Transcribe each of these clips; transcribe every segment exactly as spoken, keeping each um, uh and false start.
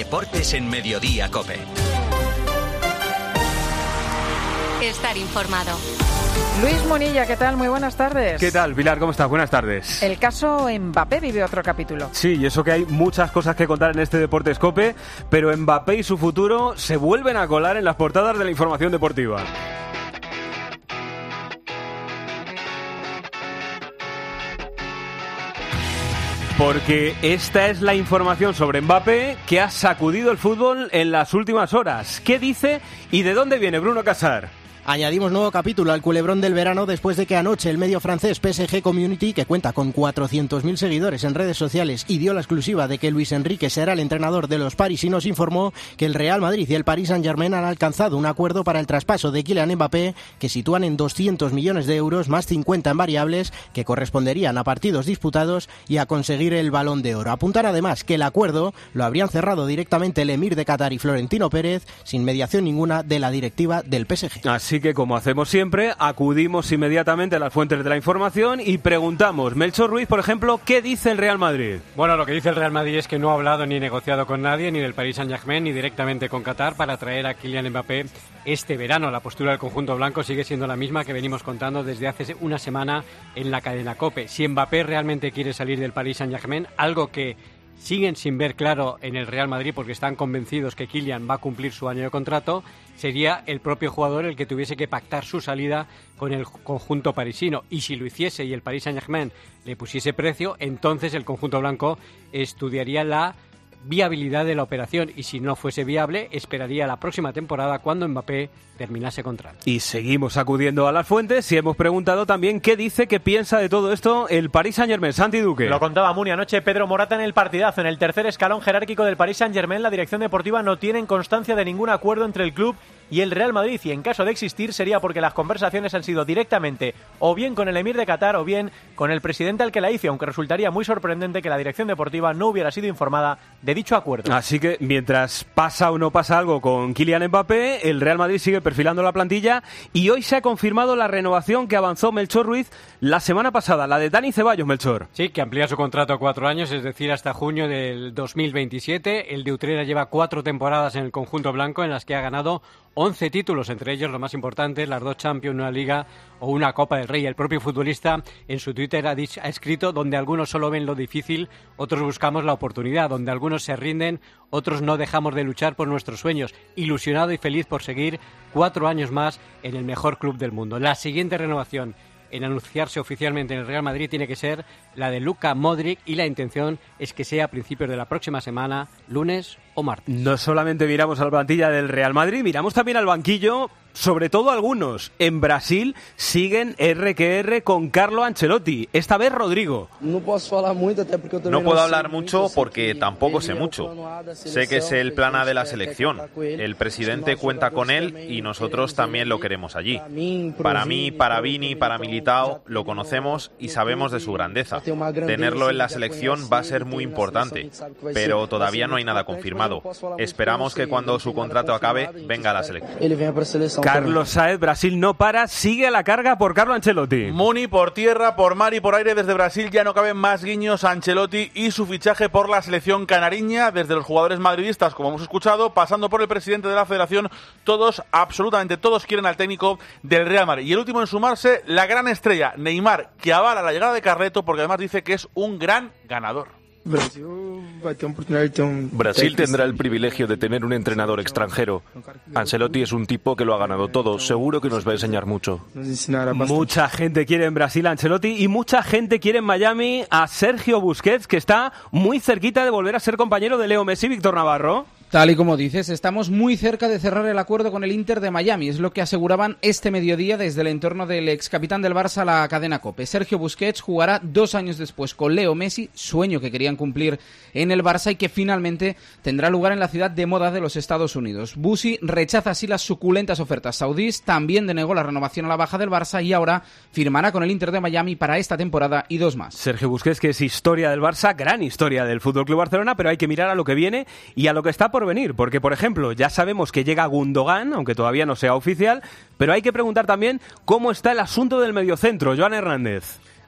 Deportes en Mediodía COPE. Estar informado. Luis Monilla, ¿qué tal? Muy buenas tardes. ¿Qué tal, Pilar? ¿Cómo estás? Buenas tardes. El caso Mbappé vive otro capítulo. Sí, y eso que hay muchas cosas que contar en este Deportes COPE, pero Mbappé y su futuro se vuelven a colar en las portadas de la información deportiva. Porque esta es la información sobre Mbappé que ha sacudido el fútbol en las últimas horas. ¿Qué dice y de dónde viene Bruno Casar? Añadimos nuevo capítulo al culebrón del verano después de que anoche el medio francés P S G Community, que cuenta con cuatrocientos mil seguidores en redes sociales y dio la exclusiva de que Luis Enrique será el entrenador de los parisinos, informó que el Real Madrid y el Paris Saint-Germain han alcanzado un acuerdo para el traspaso de Kylian Mbappé que sitúan en doscientos millones de euros más cincuenta en variables que corresponderían a partidos disputados y a conseguir el Balón de Oro. Apuntan además que el acuerdo lo habrían cerrado directamente el emir de Qatar y Florentino Pérez sin mediación ninguna de la directiva del P S G. Así que, como hacemos siempre, acudimos inmediatamente a las fuentes de la información y preguntamos. Melchor Ruiz, por ejemplo, ¿qué dice el Real Madrid? Bueno, lo que dice el Real Madrid es que no ha hablado ni negociado con nadie, ni del Paris Saint-Germain, ni directamente con Qatar para traer a Kylian Mbappé este verano. La postura del conjunto blanco sigue siendo la misma que venimos contando desde hace una semana en la cadena COPE. Si Mbappé realmente quiere salir del Paris Saint-Germain, algo que siguen sin ver claro en el Real Madrid porque están convencidos que Kylian va a cumplir su año de contrato, sería el propio jugador el que tuviese que pactar su salida con el conjunto parisino. Y si lo hiciese y el Paris Saint-Germain le pusiese precio, entonces el conjunto blanco estudiaría la viabilidad de la operación y si no fuese viable esperaría la próxima temporada cuando Mbappé terminase contrato. Y seguimos acudiendo a las fuentes y hemos preguntado también qué dice, qué piensa de todo esto el Paris Saint-Germain. Santi Duque. Lo contaba Muni anoche Pedro Morata en el partidazo. En el tercer escalón jerárquico del Paris Saint-Germain, la dirección deportiva no tiene constancia de ningún acuerdo entre el club y el Real Madrid, y en caso de existir sería porque las conversaciones han sido directamente o bien con el emir de Qatar o bien con el presidente al que la hizo, aunque resultaría muy sorprendente que la dirección deportiva no hubiera sido informada de dicho acuerdo. Así que mientras pasa o no pasa algo con Kylian Mbappé, el Real Madrid sigue perfilando la plantilla y hoy se ha confirmado la renovación que avanzó Melchor Ruiz la semana pasada, la de Dani Ceballos. Melchor. Sí, que amplía su contrato a cuatro años, es decir, hasta junio del dos mil veintisiete. El de Utrera lleva cuatro temporadas en el conjunto blanco en las que ha ganado once títulos, entre ellos los más importantes, las dos Champions, una Liga o una Copa del Rey. El propio futbolista en su Twitter ha, dicho, ha escrito: donde algunos solo ven lo difícil, otros buscamos la oportunidad, donde algunos se rinden, otros no dejamos de luchar por nuestros sueños. Ilusionado y feliz por seguir cuatro años más en el mejor club del mundo. La siguiente renovación en anunciarse oficialmente en el Real Madrid tiene que ser la de Luka Modric y la intención es que sea a principios de la próxima semana, lunes o martes. No solamente miramos a la plantilla del Real Madrid, miramos también al banquillo, sobre todo algunos. En Brasil siguen erre que erre con Carlo Ancelotti, esta vez Rodrigo. No puedo hablar mucho porque tampoco sé mucho. Sé que es el plan A de la selección. El presidente cuenta con él y nosotros también lo queremos allí. Para mí, para Vini, para Militao, lo conocemos y sabemos de su grandeza. Tenerlo en la selección va a ser muy importante, pero todavía no hay nada confirmado. Esperamos que cuando su contrato acabe, venga a la selección. Carlos Saez, Brasil no para, sigue a la carga por Carlo Ancelotti. Muni, por tierra, por mar y por aire desde Brasil ya no caben más guiños a Ancelotti y su fichaje por la selección canariña, desde los jugadores madridistas, como hemos escuchado, pasando por el presidente de la federación, todos, absolutamente todos quieren al técnico del Real Madrid. Y el último en sumarse, la gran estrella, Neymar, que avala la llegada de Carleto porque además dice que es un gran ganador. Brasil tendrá el privilegio de tener un entrenador extranjero. Ancelotti es un tipo que lo ha ganado todo. Seguro que nos va a enseñar mucho. Mucha gente quiere en Brasil a Ancelotti y mucha gente quiere en Miami a Sergio Busquets, que está muy cerquita de volver a ser compañero de Leo Messi. Víctor Navarro. Tal y como dices, estamos muy cerca de cerrar el acuerdo con el Inter de Miami, es lo que aseguraban este mediodía desde el entorno del ex capitán del Barça a la cadena COPE. Sergio Busquets jugará dos años después con Leo Messi, sueño que querían cumplir en el Barça y que finalmente tendrá lugar en la ciudad de moda de los Estados Unidos. Busi rechaza así las suculentas ofertas saudíes, también denegó la renovación a la baja del Barça y ahora firmará con el Inter de Miami para esta temporada y dos más. Sergio Busquets, que es historia del Barça, gran historia del F C Barcelona, pero hay que mirar a lo que viene y a lo que está por venir, porque por ejemplo ya sabemos que llega Gundogan, aunque todavía no sea oficial, pero hay que preguntar también cómo está el asunto del mediocentro. Joan Hernández.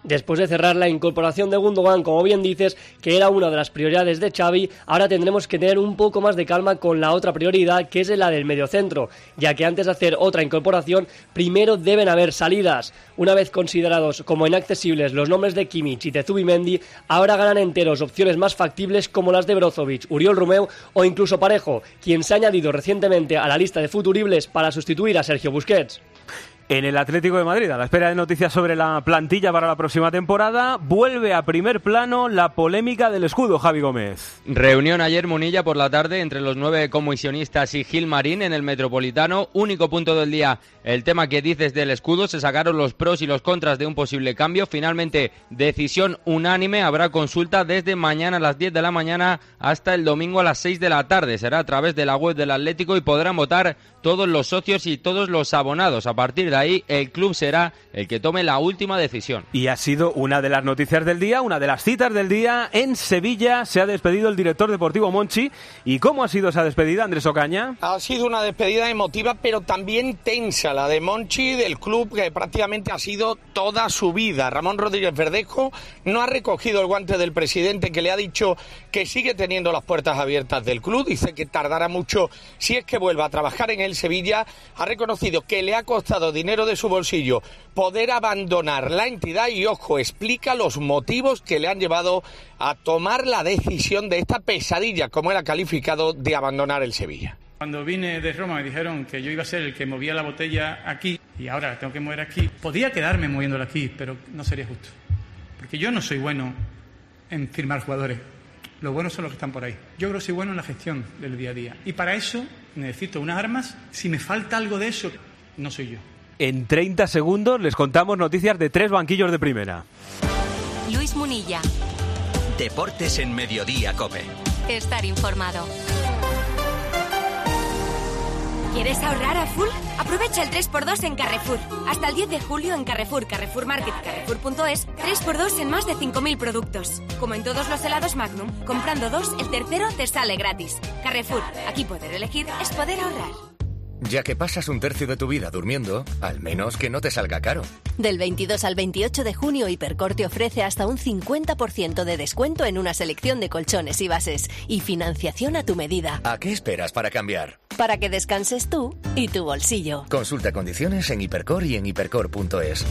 Después de cerrar la incorporación de Gundogan, como bien dices, que era una de las prioridades de Xavi, ahora tendremos que tener un poco más de calma con la otra prioridad, que es la del mediocentro, ya que antes de hacer otra incorporación, primero deben haber salidas. Una vez considerados como inaccesibles los nombres de Kimmich y de Zubimendi, ahora ganan enteros opciones más factibles como las de Brozovic, Oriol Romeu o incluso Parejo, quien se ha añadido recientemente a la lista de futuribles para sustituir a Sergio Busquets. En el Atlético de Madrid, a la espera de noticias sobre la plantilla para la próxima temporada, vuelve a primer plano la polémica del escudo, Javi Gómez. Reunión ayer, Munilla, por la tarde, entre los nueve comisionistas y Gil Marín en el Metropolitano. Único punto del día, el tema que dices del escudo. Se sacaron los pros y los contras de un posible cambio. Finalmente, decisión unánime. Habrá consulta desde mañana a las diez de la mañana hasta el domingo a las seis de la tarde. Será a través de la web del Atlético y podrán votar todos los socios y todos los abonados. A partir de ahí, el club será el que tome la última decisión. Y ha sido una de las noticias del día, una de las citas del día. En Sevilla se ha despedido el director deportivo Monchi. ¿Y cómo ha sido esa despedida, Andrés Ocaña? Ha sido una despedida emotiva, pero también tensa, la de Monchi, del club que prácticamente ha sido toda su vida. Ramón Rodríguez Verdejo no ha recogido el guante del presidente, que le ha dicho que sigue teniendo las puertas abiertas del club. Dice que tardará mucho si es que vuelva a trabajar en el Sevilla. Ha reconocido que le ha costado dinero de su bolsillo poder abandonar la entidad y, ojo, explica los motivos que le han llevado a tomar la decisión de esta pesadilla, como él ha calificado, de abandonar el Sevilla. Cuando vine de Roma me dijeron que yo iba a ser el que movía la botella aquí y ahora la tengo que mover aquí. Podía quedarme moviéndola aquí, pero no sería justo, porque yo no soy bueno en firmar jugadores. Los buenos son los que están por ahí. Yo creo que soy bueno en la gestión del día a día. Y para eso necesito unas armas. Si me falta algo de eso, no soy yo. En treinta segundos les contamos noticias de tres banquillos de primera. Luis Munilla. Deportes en Mediodía, COPE. Estar informado. ¿Quieres ahorrar a full? Aprovecha el tres por dos en Carrefour. Hasta el diez de julio en Carrefour, Carrefour Market y Carrefour punto es, tres por dos en más de cinco mil productos. Como en todos los helados Magnum, comprando dos, el tercero te sale gratis. Carrefour, aquí poder elegir es poder ahorrar. Ya que pasas un tercio de tu vida durmiendo, al menos que no te salga caro. Del veintidós al veintiocho de junio, Hipercor te ofrece hasta un cincuenta por ciento de descuento en una selección de colchones y bases y financiación a tu medida. ¿A qué esperas para cambiar? Para que descanses tú y tu bolsillo. Consulta condiciones en Hipercor y en hipercor punto es.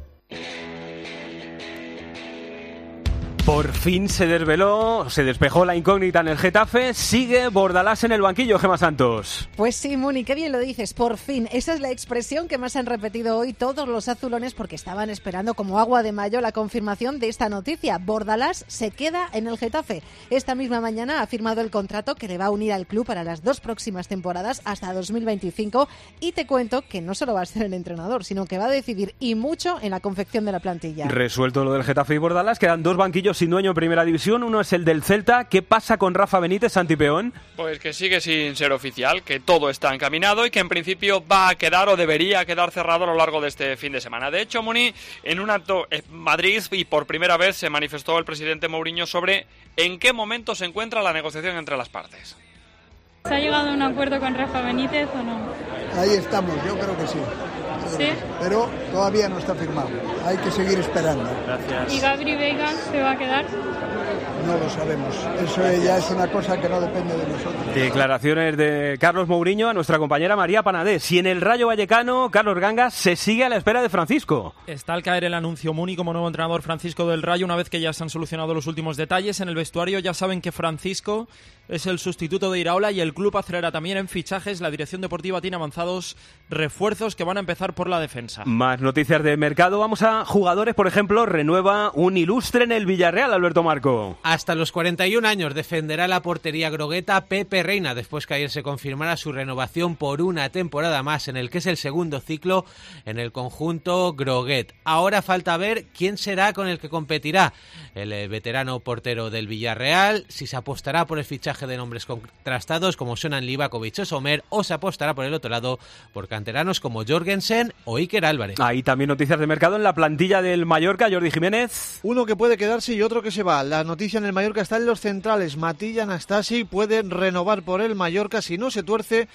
Por fin se desveló, se despejó la incógnita en el Getafe. Sigue Bordalás en el banquillo, Gemma Santos. Pues sí, Muni, qué bien lo dices, por fin. Esa es la expresión que más han repetido hoy todos los azulones porque estaban esperando como agua de mayo la confirmación de esta noticia. Bordalás se queda en el Getafe. Esta misma mañana ha firmado el contrato que le va a unir al club para las dos próximas temporadas hasta dos mil veinticinco. Y te cuento que no solo va a ser el entrenador, sino que va a decidir y mucho en la confección de la plantilla. Resuelto lo del Getafe y Bordalás, quedan dos banquillos sin dueño en primera división. Uno es el del Celta. ¿Qué pasa con Rafa Benítez, Santi Peón? Pues que sigue sin ser oficial, que todo está encaminado y que en principio va a quedar o debería quedar cerrado a lo largo de este fin de semana. De hecho, Muni, en un acto en Madrid y por primera vez se manifestó el presidente Mourinho sobre en qué momento se encuentra la negociación entre las partes. ¿Se ha llegado a un acuerdo con Rafa Benítez o no? Ahí estamos, yo creo que sí. ¿Sí? Pero todavía no está firmado. Hay que seguir esperando. Gracias. ¿Y Gabri Veiga se va a quedar? No lo sabemos. Eso ya es una cosa que no depende de nosotros. Declaraciones de Carlos Mourinho a nuestra compañera María Panadés. Y en el Rayo Vallecano, Carlos Gangas se sigue a la espera de Francisco. Está al caer el anuncio, Muni, como nuevo entrenador Francisco del Rayo, una vez que ya se han solucionado los últimos detalles. En el vestuario ya saben que Francisco es el sustituto de Iraola y el club acelerará también en fichajes. La dirección deportiva tiene avanzados refuerzos que van a empezar por la defensa. Más noticias de mercado. Vamos a jugadores, por ejemplo, renueva un ilustre en el Villarreal, Alberto Marco. Hasta los cuarenta y un años defenderá la portería grogueta Pepe Reina, después que ayer se confirmara su renovación por una temporada más, en el que es el segundo ciclo en el conjunto groguet. Ahora falta ver quién será con el que competirá el veterano portero del Villarreal, si se apostará por el fichaje de nombres contrastados como Sonan Livakovic o Sommer, o se apostará por el otro lado por canteranos como Jorgensen o Iker Álvarez. Hay también noticias de mercado en la plantilla del Mallorca, Jordi Jiménez. Uno que puede quedarse y otro que se va. La noticia en el Mallorca está en los centrales. Matilla Anastasi puede renovar por el Mallorca si no se tuerce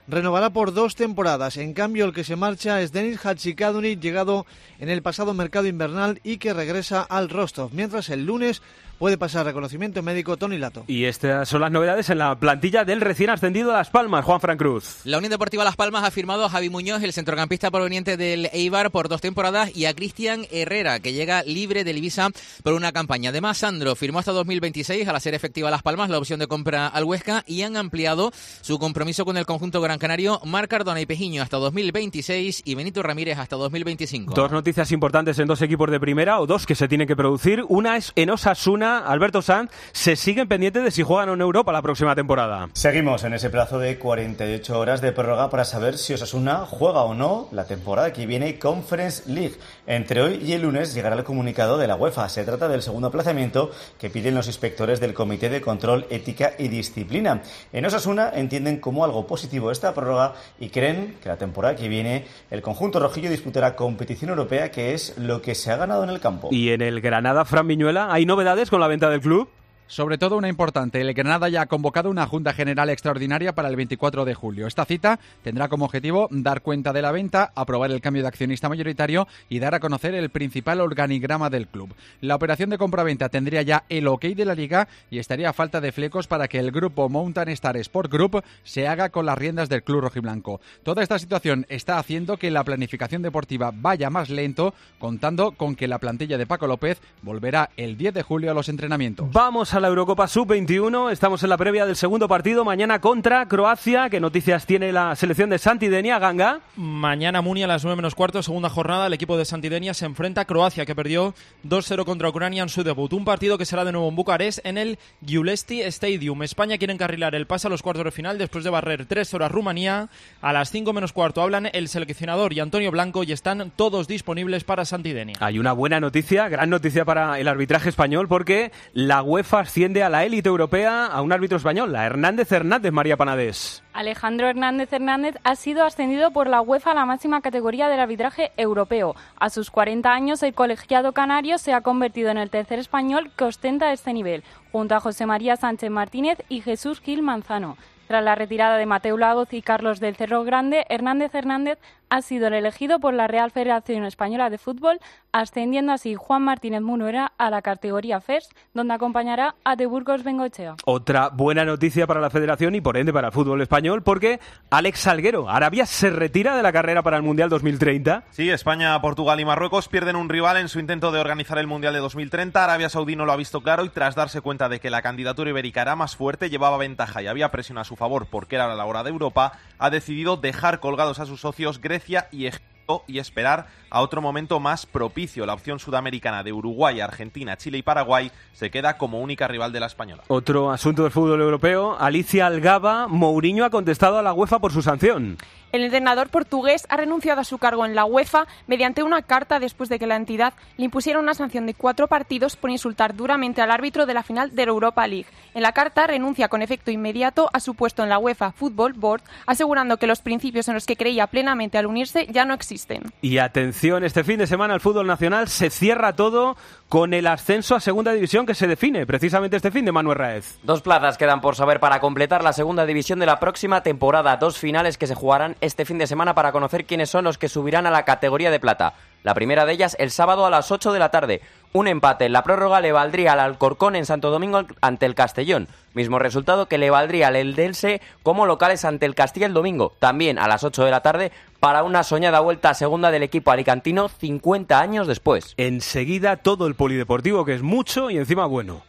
renovará por dos temporadas. En cambio, el que se marcha es Denis Hachikaduni, llegado en el pasado mercado invernal y que regresa al Rostov, mientras el lunes puede pasar reconocimiento médico Toni Lato. Y estas son las novedades en la plantilla del recién ascendido a Las Palmas, Juan Fran Cruz. La Unión Deportiva Las Palmas ha firmado a Javi Muñoz, el centrocampista proveniente del Eibar, por dos temporadas, y a Cristian Herrera, que llega libre del Ibiza por una campaña. Además, Sandro firmó hasta dos mil veintiséis, al hacer efectiva Las Palmas la opción de compra al Huesca, y han ampliado su compromiso con el conjunto gran canario Marc Cardona y Pejiño hasta dos mil veintiséis y Benito Ramírez hasta dos mil veinticinco. Dos noticias importantes en dos equipos de primera, o dos que se tienen que producir. Una es en Osasuna. Alberto Sanz, se siguen pendientes de si juegan o no Europa la próxima temporada. Seguimos en ese plazo de cuarenta y ocho horas de prórroga para saber si Osasuna juega o no la temporada que viene Conference League. Entre hoy y el lunes llegará el comunicado de la UEFA. Se trata del segundo aplazamiento que piden los inspectores del Comité de Control, Ética y Disciplina. En Osasuna entienden como algo positivo esta prórroga y creen que la temporada que viene el conjunto rojillo disputará competición europea, que es lo que se ha ganado en el campo. Y en el Granada, Fran Viñuela, ¿hay novedades con la venta del club? Sobre todo una importante, el Granada ya ha convocado una Junta General Extraordinaria para el veinticuatro de julio. Esta cita tendrá como objetivo dar cuenta de la venta, aprobar el cambio de accionista mayoritario y dar a conocer el principal organigrama del club. La operación de compraventa tendría ya el ok de la Liga y estaría a falta de flecos para que el grupo Mountain Star Sport Group se haga con las riendas del club rojiblanco. Toda esta situación está haciendo que la planificación deportiva vaya más lento, contando con que la plantilla de Paco López volverá el diez de julio a los entrenamientos. Vamos a la Eurocopa sub veintiuno, estamos en la previa del segundo partido, mañana contra Croacia. ¿Qué noticias tiene la selección de Santidenia, Ganga? Mañana Muni a las nueve menos cuarto, segunda jornada, el equipo de Santidenia se enfrenta a Croacia, que perdió dos cero contra Ucrania en su debut. Un partido que será de nuevo en Bucarest, en el Giulești Stadium. España quiere encarrilar el pase a los cuartos de final después de barrer tres horas Rumanía. A las cinco menos cuarto hablan el seleccionador y Antonio Blanco y están todos disponibles para Santidenia. Hay una buena noticia, gran noticia para el arbitraje español, porque la UEFA asciende a la élite europea a un árbitro español, la Hernández Hernández, María Panadés. Alejandro Hernández Hernández ha sido ascendido por la UEFA a la máxima categoría del arbitraje europeo. A sus cuarenta años, el colegiado canario se ha convertido en el tercer español que ostenta este nivel, junto a José María Sánchez Martínez y Jesús Gil Manzano. Tras la retirada de Mateu Laoz y Carlos del Cerro Grande, Hernández Hernández ha sido el elegido por la Real Federación Española de Fútbol, ascendiendo así Juan Martínez Munuera a la categoría First, donde acompañará a De Burgos Bengoechea. Otra buena noticia para la Federación y por ende para el fútbol español, porque Alex Salguero, Arabia se retira de la carrera para el Mundial dos mil treinta. Sí, España, Portugal y Marruecos pierden un rival en su intento de organizar el Mundial de dos mil treinta. Arabia Saudí no lo ha visto claro y tras darse cuenta de que la candidatura ibérica era más fuerte, llevaba ventaja y había presión a su favor porque era la hora de Europa, ha decidido dejar colgados a sus socios Grecia y Egipto y esperar a otro momento más propicio. La opción sudamericana de Uruguay, Argentina, Chile y Paraguay se queda como única rival de la española. Otro asunto del fútbol europeo, Alicia Algaba, Mourinho ha contestado a la UEFA por su sanción. El entrenador portugués ha renunciado a su cargo en la UEFA mediante una carta después de que la entidad le impusiera una sanción de cuatro partidos por insultar duramente al árbitro de la final de la Europa League. En la carta renuncia con efecto inmediato a su puesto en la UEFA Football Board, asegurando que los principios en los que creía plenamente al unirse ya no existen. Y atención, este fin de semana el fútbol nacional se cierra todo con el ascenso a Segunda División que se define precisamente este fin de Manuel Raez. Dos plazas quedan por saber para completar la Segunda División de la próxima temporada. Dos finales que se jugarán este fin de semana para conocer quiénes son los que subirán a la categoría de plata. La primera de ellas el sábado a las ocho de la tarde. Un empate en la prórroga le valdría al Alcorcón en Santo Domingo ante el Castellón. Mismo resultado que le valdría al Eldense como locales ante el Castilla el domingo. También a las ocho de la tarde para una soñada vuelta a segunda del equipo alicantino cincuenta años después. Enseguida todo el polideportivo, que es mucho y encima bueno.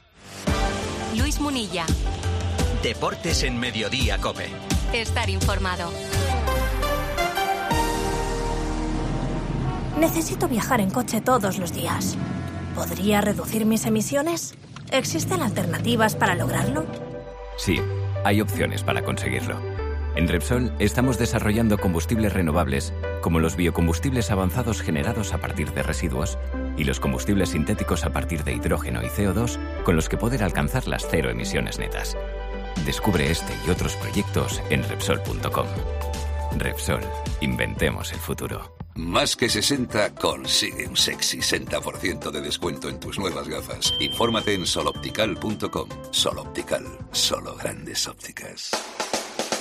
Luis Munilla. Deportes en Mediodía COPE. Estar informado. Necesito viajar en coche todos los días. ¿Podría reducir mis emisiones? ¿Existen alternativas para lograrlo? Sí, hay opciones para conseguirlo. En Repsol estamos desarrollando combustibles renovables, como los biocombustibles avanzados generados a partir de residuos y los combustibles sintéticos a partir de hidrógeno y C O dos, con los que poder alcanzar las cero emisiones netas. Descubre este y otros proyectos en Repsol punto com. Repsol, inventemos el futuro. Más que sesenta consigue un sexy sesenta por ciento de descuento en tus nuevas gafas. Infórmate en soloptical punto com. Soloptical, solo grandes ópticas.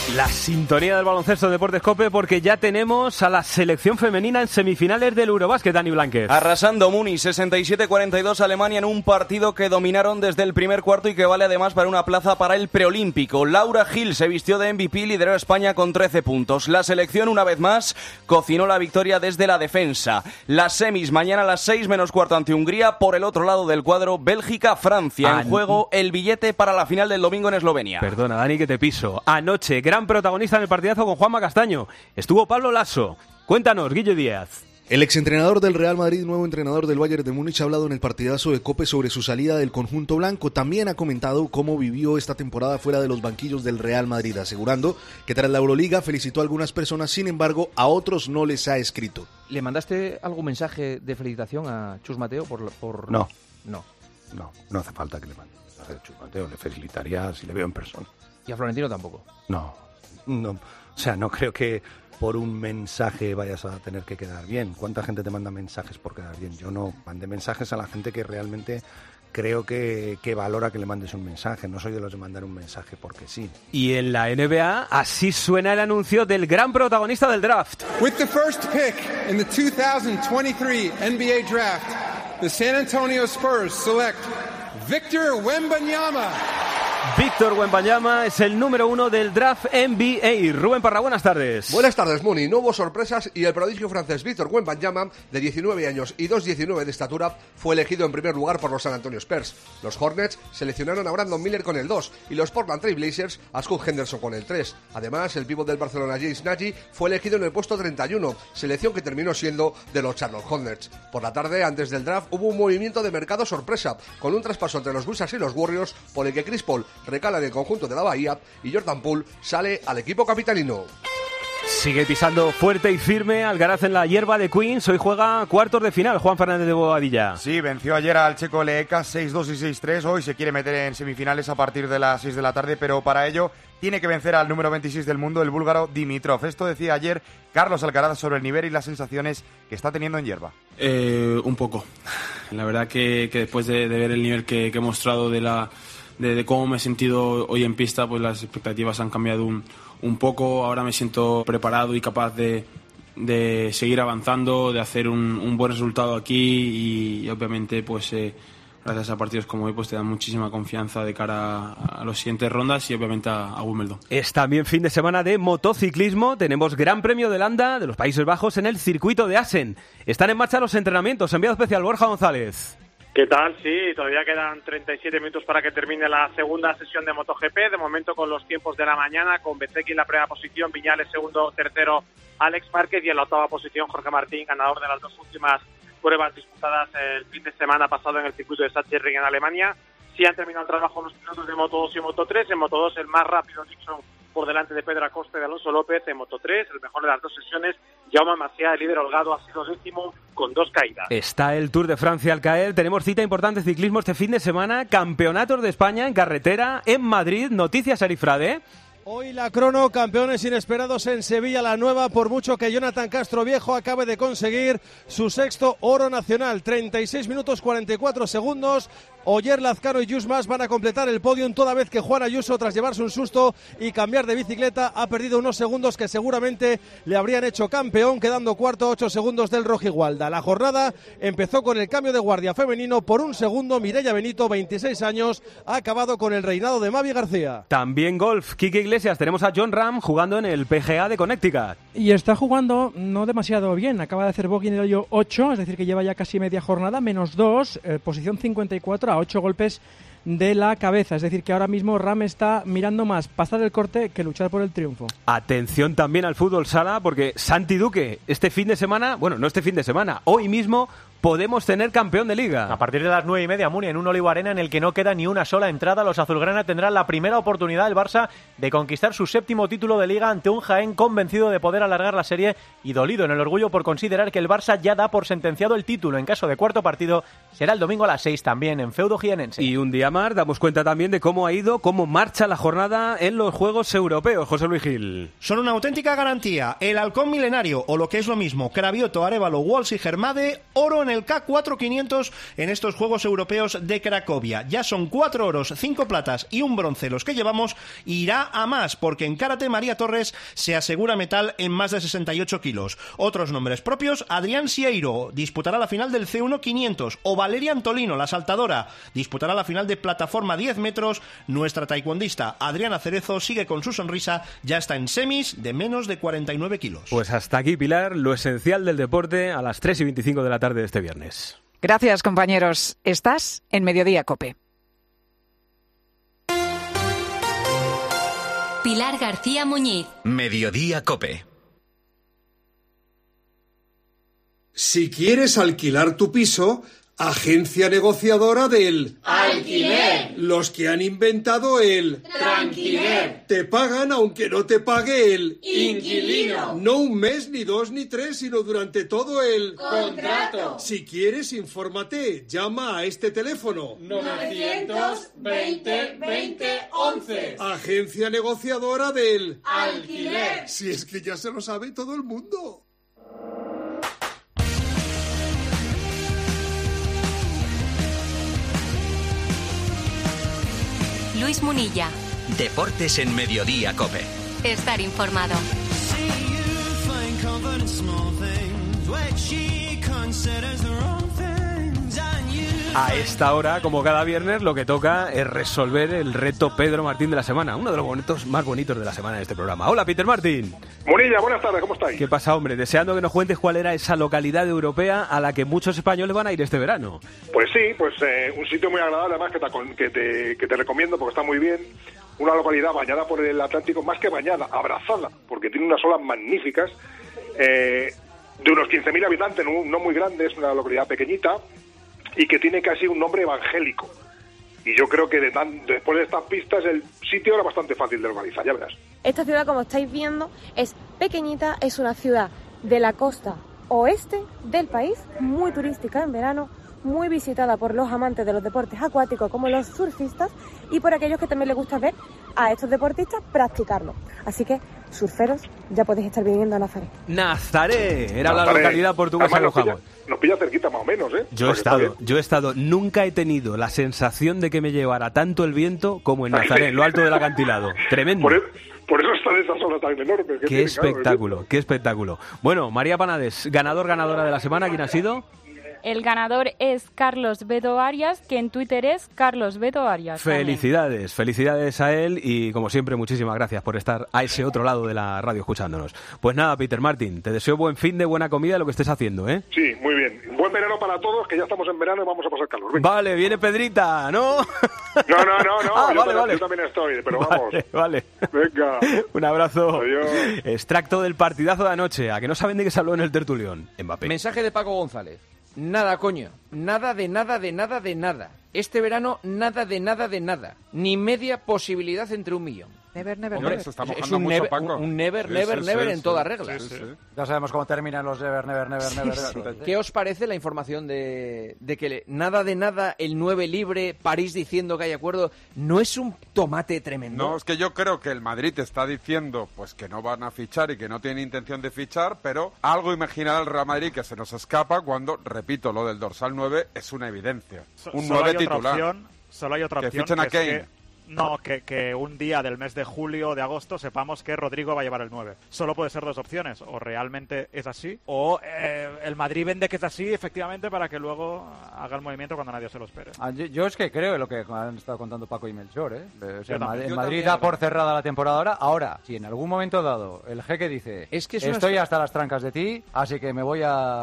La sintonía del baloncesto Deportes COPE, porque ya tenemos a la selección femenina en semifinales del Eurobásquet, Dani Blanquez. Arrasando Muni, sesenta y siete cuarenta y dos Alemania en un partido que dominaron desde el primer cuarto y que vale además para una plaza para el preolímpico. Laura Gil se vistió de M V P y lideró a España con trece puntos. La selección, una vez más, cocinó la victoria desde la defensa. Las semis mañana a las seis menos cuarto ante Hungría. Por el otro lado del cuadro, Bélgica-Francia. En juego el billete para la final del domingo en Eslovenia. Perdona, Dani, que te piso. Anoche, gran protagonista en el partidazo con Juanma Castaño. Estuvo Pablo Lasso. Cuéntanos, Guillo Díaz. El exentrenador del Real Madrid, nuevo entrenador del Bayern de Múnich, ha hablado en el partidazo de COPE sobre su salida del conjunto blanco. También ha comentado cómo vivió esta temporada fuera de los banquillos del Real Madrid, asegurando que tras la Euroliga felicitó a algunas personas, sin embargo, a otros no les ha escrito. ¿Le mandaste algún mensaje de felicitación a Chus Mateo por...? por... No. No. No, no hace falta que le mande. A Chus Mateo le felicitaría si le veo en persona. ¿Y a Florentino tampoco? No, no. O sea, no creo que por un mensaje vayas a tener que quedar bien. ¿Cuánta gente te manda mensajes por quedar bien? Yo no mandé mensajes a la gente que realmente creo que, que valora que le mandes un mensaje. No soy de los de mandar un mensaje porque sí. Y en la N B A, así suena el anuncio del gran protagonista del draft. With the first pick in the two thousand twenty-three N B A Draft, the San Antonio Spurs select Victor Wembanyama. Víctor Wembanyama es el número uno del draft N B A. Rubén Parra, buenas tardes. Buenas tardes, Muni. No hubo sorpresas y el prodigio francés Víctor Wembanyama, de diecinueve años y dos diecinueve de estatura, fue elegido en primer lugar por los San Antonio Spurs. Los Hornets seleccionaron a Brandon Miller con el dos y los Portland Trail Blazers a Scoot Henderson con el tres. Además, el pívot del Barcelona James Nagy fue elegido en el puesto treinta y uno, selección que terminó siendo de los Charlotte Hornets. Por la tarde, antes del draft, hubo un movimiento de mercado sorpresa, con un traspaso entre los Wizards y los Warriors, por el que Chris Paul recala en el conjunto de la Bahía y Jordan Poole sale al equipo capitalino. Sigue pisando fuerte y firme Alcaraz en la hierba de Queens. Hoy juega cuartos de final Juan Fernández de Bobadilla. Sí, venció ayer al checo Leeka seis dos y seis tres. Hoy se quiere meter en semifinales a partir de las seis de la tarde, pero para ello tiene que vencer al número veintiséis del mundo, el búlgaro Dimitrov. Esto decía ayer Carlos Alcaraz sobre el nivel y las sensaciones que está teniendo en hierba. Eh, un poco. La verdad que, que después de, de ver el nivel que, que he mostrado de la... De, de cómo me he sentido hoy en pista, pues las expectativas han cambiado un, un poco. Ahora me siento preparado y capaz de, de seguir avanzando, de hacer un, un buen resultado aquí y, y obviamente pues eh, gracias a partidos como hoy pues te dan muchísima confianza de cara a, a las siguientes rondas y obviamente a, a Wimbledon. Es también fin de semana de motociclismo. Tenemos Gran Premio de Landa de los Países Bajos en el circuito de Assen. Están en marcha los entrenamientos. Enviado especial Borja González. ¿Qué tal? Sí, todavía quedan treinta y siete minutos para que termine la segunda sesión de MotoGP. De momento con los tiempos de la mañana, con Bezzecchi en la primera posición, Viñales segundo, tercero Alex Márquez y en la octava posición Jorge Martín, ganador de las dos últimas pruebas disputadas el fin de semana pasado en el circuito de Sachsenring en Alemania. Sí han terminado el trabajo los pilotos de Moto dos y Moto tres. En Moto dos el más rápido Dixon por delante de Pedro Acosta y de Alonso López. En Moto tres, el mejor de las dos sesiones, Jaume Macià, el líder holgado, ha sido décimo con dos caídas. Está el Tour de Francia al caer. Tenemos cita importante de ciclismo este fin de semana. Campeonatos de España en carretera en Madrid. Noticias, Arifrade. Hoy la crono, campeones inesperados en Sevilla la Nueva, por mucho que Jonathan Castro Viejo acabe de conseguir su sexto oro nacional. treinta y seis minutos cuarenta y cuatro segundos. Oyer, Lazcano y Just Mas van a completar el podium, toda vez que Juan Ayuso, tras llevarse un susto y cambiar de bicicleta, ha perdido unos segundos que seguramente le habrían hecho campeón, quedando cuarto a ocho segundos del Rojigualda. La jornada empezó con el cambio de guardia femenino. Por un segundo, Mireia Benito, veintiséis años, ha acabado con el reinado de Mavi García. También golf. Quique Iglesias, tenemos a John Ram jugando en el P G A de Connecticut. Y está jugando no demasiado bien. Acaba de hacer bogey en el hoyo ocho, es decir que lleva ya casi media jornada, menos dos, eh, posición cincuenta y cuatro a ocho golpes de la cabeza, es decir que ahora mismo Ram está mirando más pasar el corte que luchar por el triunfo. Atención también al fútbol sala, porque Santi Duque este fin de semana, bueno, no este fin de semana, hoy mismo podemos tener campeón de Liga. A partir de las nueve y media, Muni, en un Olivo Arena en el que no queda ni una sola entrada, los azulgrana tendrán la primera oportunidad del Barça de conquistar su séptimo título de Liga ante un Jaén convencido de poder alargar la serie y dolido en el orgullo por considerar que el Barça ya da por sentenciado el título. En caso de cuarto partido, será el domingo a las seis también en feudo jienense. Y un día más damos cuenta también de cómo ha ido, cómo marcha la jornada en los Juegos Europeos. José Luis Gil. Son una auténtica garantía. El halcón milenario, o lo que es lo mismo, Cravioto, Arévalo, Walsh y Germade, oro en el el K cuatro quinientos en estos Juegos Europeos de Cracovia. Ya son cuatro oros, cinco platas y un bronce los que llevamos. Irá a más, porque en karate María Torres se asegura metal en más de sesenta y ocho kilos. Otros nombres propios: Adrián Sieiro disputará la final del C uno quinientos, o Valeria Antolino, la saltadora, disputará la final de plataforma diez metros. Nuestra taekwondista Adriana Cerezo sigue con su sonrisa, ya está en semis de menos de cuarenta y nueve kilos. Pues hasta aquí, Pilar, lo esencial del deporte a las tres y veinticinco de la tarde de este viernes. Gracias, compañeros. Estás en Mediodía COPE. Pilar García Muñiz. Mediodía COPE. Si quieres alquilar tu piso, agencia negociadora del alquiler. Los que han inventado el tranquiler. Te pagan aunque no te pague el inquilino. No un mes, ni dos, ni tres, sino durante todo el contrato. Si quieres, infórmate. Llama a este teléfono. novecientos veinte veinte once. Agencia negociadora del alquiler. Si es que ya se lo sabe todo el mundo. Luis Munilla. Deportes en Mediodía COPE. Estar informado. A esta hora, como cada viernes, lo que toca es resolver el reto Pedro Martín de la semana, uno de los bonitos, más bonitos de la semana de este programa. Hola, Peter Martín. Munilla, buenas tardes, ¿cómo estáis? ¿Qué pasa, hombre? Deseando que nos cuentes cuál era esa localidad europea a la que muchos españoles van a ir este verano. Pues sí, pues eh, un sitio muy agradable, además, que te, que, te, que te recomiendo porque está muy bien. Una localidad bañada por el Atlántico, más que bañada, abrazada, porque tiene unas olas magníficas, eh, de unos quince mil habitantes, no, no muy grande, es una localidad pequeñita, y que tiene casi un nombre evangélico. Y yo creo que de tan, después de estas pistas el sitio era bastante fácil de localizar, ya verás. Esta ciudad, como estáis viendo, es pequeñita, es una ciudad de la costa oeste del país, muy turística en verano, muy visitada por los amantes de los deportes acuáticos como los surfistas y por aquellos que también les gusta ver a estos deportistas practicarlo. Así que, surferos, ya podéis estar viniendo a Nazaret. Nazaré, era Nazaré. La localidad portuguesa que buscamos. Nos pilla cerquita más o menos, ¿eh? Yo he estado, yo he estado, nunca he tenido la sensación de que me llevara tanto el viento como en Nazaré, en lo alto del acantilado. Tremendo. Por, el, por eso está en esa zona tan enorme. Qué espectáculo, claro, qué espectáculo. Bueno, María Panades, ganador, ganadora de la semana, ¿quién ha sido? El ganador es Carlos Beto Arias, que en Twitter es Carlos Beto Arias. Felicidades, también. Felicidades a él y, como siempre, muchísimas gracias por estar a ese otro lado de la radio escuchándonos. Pues nada, Peter Martín, te deseo buen fin de buena comida, lo que estés haciendo, ¿eh? Sí, muy bien. Buen verano para todos, que ya estamos en verano y vamos a pasar calor. Venga. Vale, viene Pedrita, ¿no? No, no, no, no. Ah, yo, vale, también, vale. yo también estoy, pero vale, vamos. Vale, Venga. Un abrazo. Adiós. Extracto del partidazo de anoche. ¿A que no saben de qué se habló en el tertulión? Mbappé. Mensaje de Paco González. Nada, coño. Nada de nada de nada de nada. Este verano, nada de nada de nada. Ni media posibilidad entre un millón. Never, never, Hombre, never. se está mojando mucho, never, Paco. Un never, Sí, never, sí, never sí, en sí. toda regla. Sí, sí. Ya sabemos cómo terminan los never, never, never, Sí, never. sí. never. ¿Qué os parece la información de, de que le- nada de nada, el nueve libre, París diciendo que hay acuerdo? ¿No es un tomate tremendo? No, es que yo creo que el Madrid está diciendo pues que no van a fichar y que no tienen intención de fichar, pero algo imaginará el Real Madrid que se nos escapa cuando, repito, lo del dorsal nueve es una evidencia. Un Solo nueve hay otra titular. opción, solo hay otra que opción, fichen a que es Kane. que- No, que, que un día del mes de julio o de agosto sepamos que Rodrigo va a llevar el nueve. Solo puede ser dos opciones, o realmente es así, o eh, el Madrid vende que es así, efectivamente, para que luego haga el movimiento cuando nadie se lo espere. Ah, Yo, yo es que creo en lo que han estado contando Paco y Melchor, ¿eh? O sea, Yo el también. Madrid, el Yo Madrid también. da por cerrada la temporada ahora. Ahora, si en algún momento dado el jeque dice Es que es una estoy estra- hasta las trancas de ti, así que me voy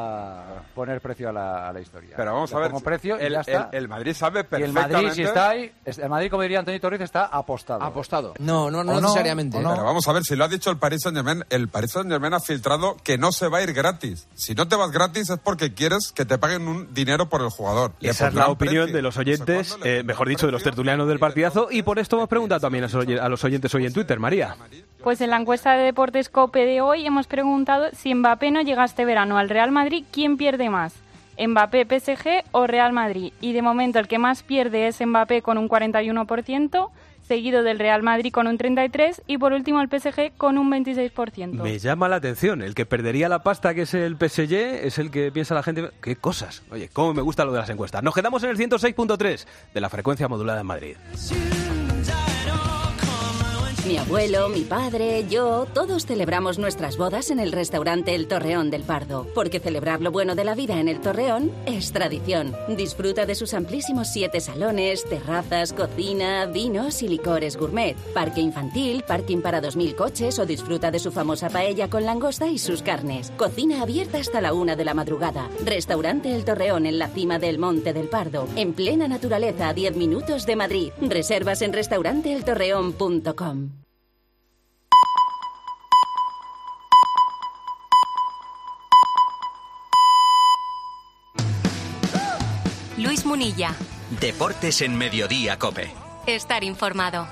a poner precio a la, a la historia. Pero vamos Le a ver, pongo precio y el, ya está. el- el Madrid sabe Y el perfectamente... Madrid, si está ahí, es- el Madrid, como diría Antonio Torres, está apostado. Apostado. No, no, no ¿O necesariamente. ¿O no? Pero vamos a ver, si lo ha dicho el Paris Saint-Germain, el Paris Saint-Germain ha filtrado que no se va a ir gratis. Si no te vas gratis es porque quieres que te paguen un dinero por el jugador. Le Esa es la pondrán opinión precio. de los oyentes, eh, mejor dicho, de los tertulianos del partidazo, y por esto hemos preguntado también a los oy- a los oyentes hoy en Twitter, María. Pues en la encuesta de Deportes COPE de hoy hemos preguntado si Mbappé no llega este verano al Real Madrid, ¿quién pierde más? Mbappé P S G o Real Madrid. Y de momento el que más pierde es Mbappé con un cuarenta y uno por ciento, seguido del Real Madrid con un treinta y tres por ciento y por último el P S G con un veintiséis por ciento. Me llama la atención, el que perdería la pasta, que es el P S G, es el que piensa la gente... ¡Qué cosas! Oye, cómo me gusta lo de las encuestas. Nos quedamos en el ciento seis punto tres de la frecuencia modulada en Madrid. Mi abuelo, mi padre, yo, todos celebramos nuestras bodas en el restaurante El Torreón del Pardo, porque celebrar lo bueno de la vida en El Torreón es tradición. Disfruta de sus amplísimos siete salones, terrazas, cocina, vinos y licores gourmet, parque infantil, parking para dos mil coches o disfruta de su famosa paella con langosta y sus carnes. Cocina abierta hasta la una de la madrugada. Restaurante El Torreón en la cima del Monte del Pardo, en plena naturaleza a diez minutos de Madrid. Reservas en restaurante el torreón punto com. Luis Munilla. Deportes en Mediodía COPE. Estar informado.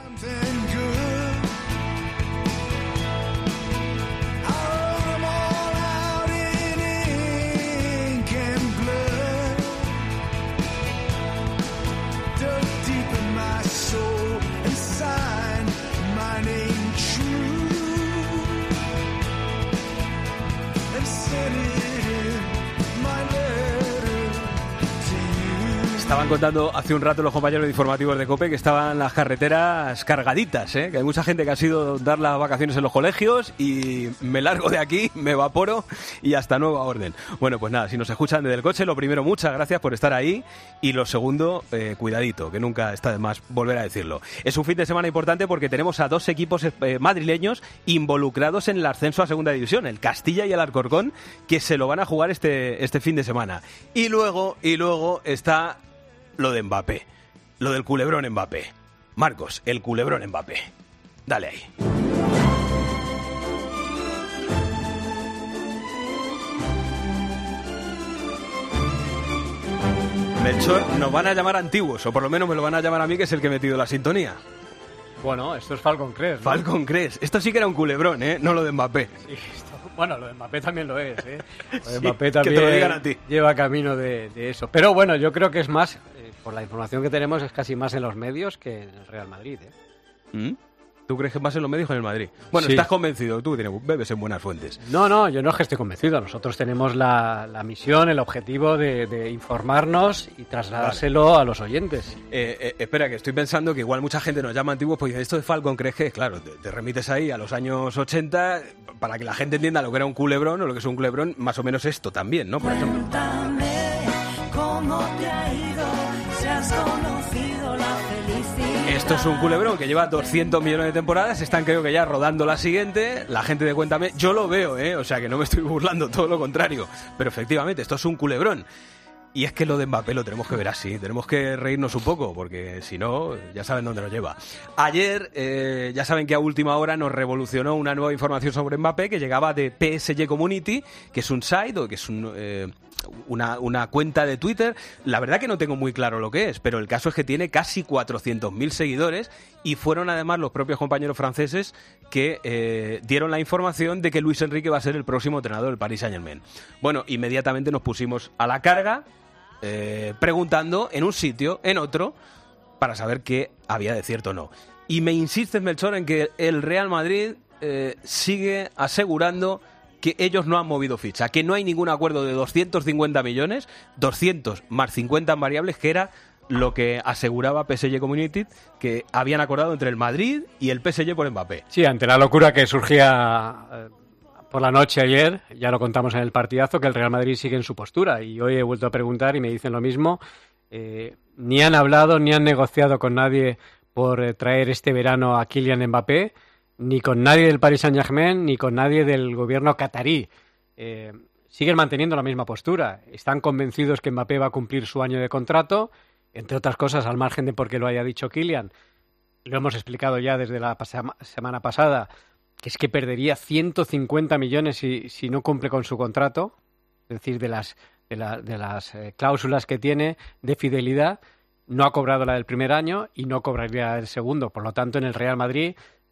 Estaban contando hace un rato los compañeros informativos de COPE que estaban las carreteras cargaditas, ¿eh? Que hay mucha gente que ha sido dar las vacaciones en los colegios y me largo de aquí, me evaporo y hasta nueva orden. Bueno, pues nada, si nos escuchan desde el coche, lo primero, muchas gracias por estar ahí y lo segundo, eh, cuidadito, que nunca está de más volver a decirlo. Es un fin de semana importante porque tenemos a dos equipos eh, madrileños involucrados en el ascenso a Segunda División, el Castilla y el Alcorcón, que se lo van a jugar este, este fin de semana. Y luego, y luego está... lo de Mbappé, lo del culebrón Mbappé. Marcos, el culebrón Mbappé. Dale ahí. Melchor, nos van a llamar antiguos, o por lo menos me lo van a llamar a mí, que es el que he metido la sintonía. Bueno, esto es Falcon Crest, ¿no? Falcon Crest. Esto sí que era un culebrón, ¿eh? No lo de Mbappé. Sí, esto... Bueno, lo de Mbappé también lo es, ¿eh? Lo de Sí, Mbappé también que te lo digan a ti. lleva camino de, de eso. Pero bueno, yo creo que es más, eh, por la información que tenemos, es casi más en los medios que en el Real Madrid, ¿eh? ¿Mm? ¿Tú crees que más en los medios que en el Madrid? Bueno, Sí. estás convencido, tú tienes, bebes en buenas fuentes. No, no, yo no es que esté convencido. Nosotros tenemos la, la misión, el objetivo de, de informarnos y trasladárselo a los oyentes. Eh, eh, espera, que estoy pensando que igual mucha gente nos llama antiguos, pues esto de Falcon, ¿crees que? Claro, te, te remites ahí a los años ochenta para que la gente entienda lo que era un culebrón o lo que es un culebrón, más o menos esto también, ¿no? Por ejemplo. ¿Cómo te ha ido? Si has conocido la felicidad. Esto es un culebrón que lleva doscientos millones de temporadas, están creo que ya rodando la siguiente, la gente de Cuéntame, yo lo veo, ¿eh? O sea que no me estoy burlando, todo lo contrario, pero efectivamente esto es un culebrón. Y es que lo de Mbappé lo tenemos que ver así, tenemos que reírnos un poco, porque si no, ya saben dónde nos lleva. Ayer, eh, ya saben que a última hora nos revolucionó una nueva información sobre Mbappé que llegaba de P S G Community, que es un site, o que es un... Eh, Una, una cuenta de Twitter. La verdad que no tengo muy claro lo que es, pero el caso es que tiene casi cuatrocientos mil seguidores y fueron además los propios compañeros franceses que eh, dieron la información de que Luis Enrique va a ser el próximo entrenador del Paris Saint-Germain. Bueno, inmediatamente nos pusimos a la carga eh, preguntando en un sitio, en otro, para saber qué había de cierto o no. Y me insistes, Melchor, en que el Real Madrid eh, sigue asegurando que ellos no han movido ficha, que no hay ningún acuerdo de doscientos cincuenta millones, doscientos más cincuenta en variables, que era lo que aseguraba P S G Community, que habían acordado entre el Madrid y el P S G por Mbappé. Sí, ante la locura que surgía eh, por la noche ayer, ya lo contamos en el partidazo, que el Real Madrid sigue en su postura. Y hoy he vuelto a preguntar y me dicen lo mismo. Eh, ni han hablado ni han negociado con nadie por eh, traer este verano a Kylian Mbappé, ni con nadie del Paris Saint-Germain, ni con nadie del gobierno catarí. Eh, siguen manteniendo la misma postura. Están convencidos que Mbappé va a cumplir su año de contrato, entre otras cosas, al margen de por qué lo haya dicho Kylian. Lo hemos explicado ya desde la pas- semana pasada, que es que perdería ciento cincuenta millones si, si no cumple con su contrato, es decir, de las, de la, de las eh, cláusulas que tiene de fidelidad. No ha cobrado la del primer año y no cobraría el segundo. Por lo tanto, en el Real Madrid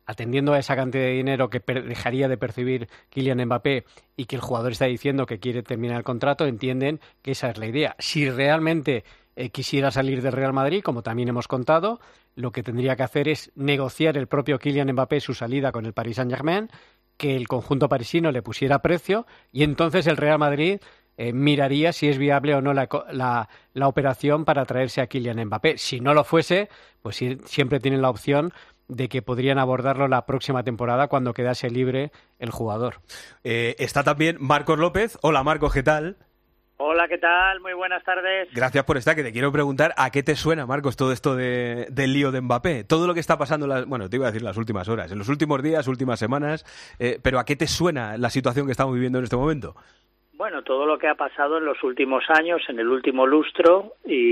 atendiendo a esa cantidad de dinero que per- dejaría de percibir Kylian Mbappé y que el jugador está diciendo que quiere terminar el contrato, entienden que esa es la idea. Si realmente eh, quisiera salir del Real Madrid, como también hemos contado, lo que tendría que hacer es negociar el propio Kylian Mbappé su salida con el Paris Saint-Germain, que el conjunto parisino le pusiera precio y entonces el Real Madrid eh, miraría si es viable o no la, la, la operación para traerse a Kylian Mbappé. Si no lo fuese, pues sí, siempre tienen la opción de que podrían abordarlo la próxima temporada cuando quedase libre el jugador. Eh, está también Marcos López. Hola Marcos, ¿qué tal? Hola, ¿qué tal? Muy buenas tardes. Gracias por estar, que te quiero preguntar a qué te suena, Marcos, todo esto de, del lío de Mbappé. Todo lo que está pasando, en las, bueno, te iba a decir las últimas horas, en los últimos días, últimas semanas, eh, pero ¿a qué te suena la situación que estamos viviendo en este momento? Bueno, todo lo que ha pasado en los últimos años, en el último lustro,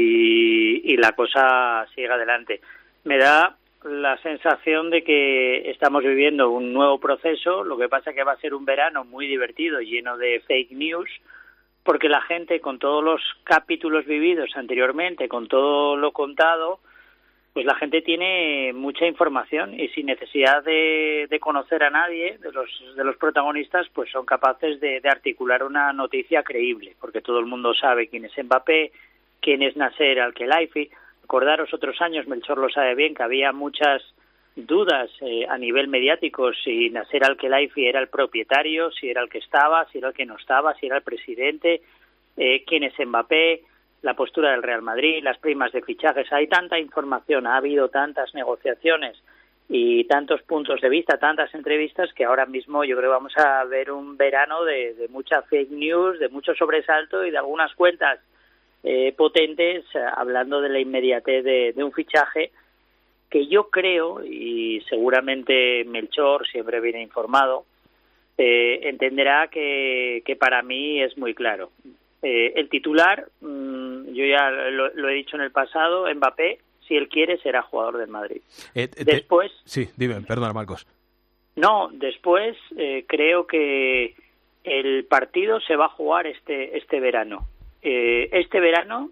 y, y la cosa sigue adelante. Me da la sensación de que estamos viviendo un nuevo proceso, lo que pasa es que va a ser un verano muy divertido, lleno de fake news, porque la gente, con todos los capítulos vividos anteriormente, con todo lo contado, pues la gente tiene mucha información y sin necesidad de, de conocer a nadie de los de los protagonistas, pues son capaces de, de articular una noticia creíble, porque todo el mundo sabe quién es Mbappé, quién es Nasser Al-Khelaifi. Acordaros otros años, Melchor lo sabe bien, que había muchas dudas eh, a nivel mediático si Nasser Al-Khelaifi era el propietario, si era el que estaba, si era el que no estaba, si era el presidente, eh, quién es Mbappé, la postura del Real Madrid, las primas de fichajes. Hay tanta información, ha habido tantas negociaciones y tantos puntos de vista, tantas entrevistas, que ahora mismo yo creo que vamos a ver un verano de, de mucha fake news, de mucho sobresalto y de algunas cuentas eh, potentes eh, hablando de la inmediatez de, de un fichaje que yo creo, y seguramente Melchor siempre viene informado, eh, entenderá que, que para mí es muy claro. Eh, el titular, mmm, yo ya lo, lo he dicho en el pasado, Mbappé, si él quiere, será jugador del Madrid. Eh, te... Después... Sí, dime, perdona, Marcos. No, después eh, creo que el partido se va a jugar este, este verano. Eh, este verano...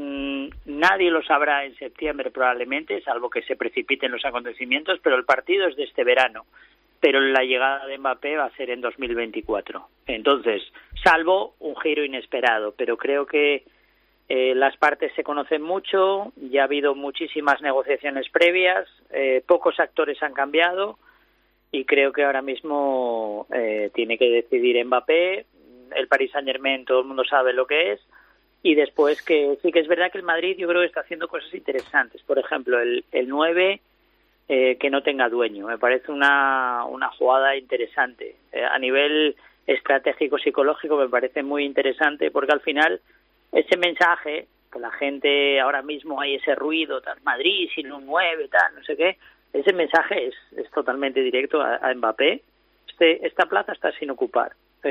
Nadie lo sabrá en septiembre probablemente, salvo que se precipiten los acontecimientos, pero el partido es de este verano. Pero la llegada de Mbappé va a ser en dos mil veinticuatro. Entonces, salvo un giro inesperado, pero creo que eh, las partes se conocen mucho, ya ha habido muchísimas negociaciones previas, eh, pocos actores han cambiado y creo que ahora mismo eh, tiene que decidir Mbappé. El Paris Saint-Germain, todo el mundo sabe lo que es. Y después que sí que es verdad que el Madrid yo creo que está haciendo cosas interesantes. Por ejemplo, el, el nueve eh, que no tenga dueño. Me parece una, una jugada interesante. Eh, a nivel estratégico psicológico me parece muy interesante porque al final ese mensaje que la gente ahora mismo hay ese ruido, tal, Madrid sin un nueve, tal, no sé qué, ese mensaje es, es totalmente directo a, a Mbappé. Este, esta plaza está sin ocupar.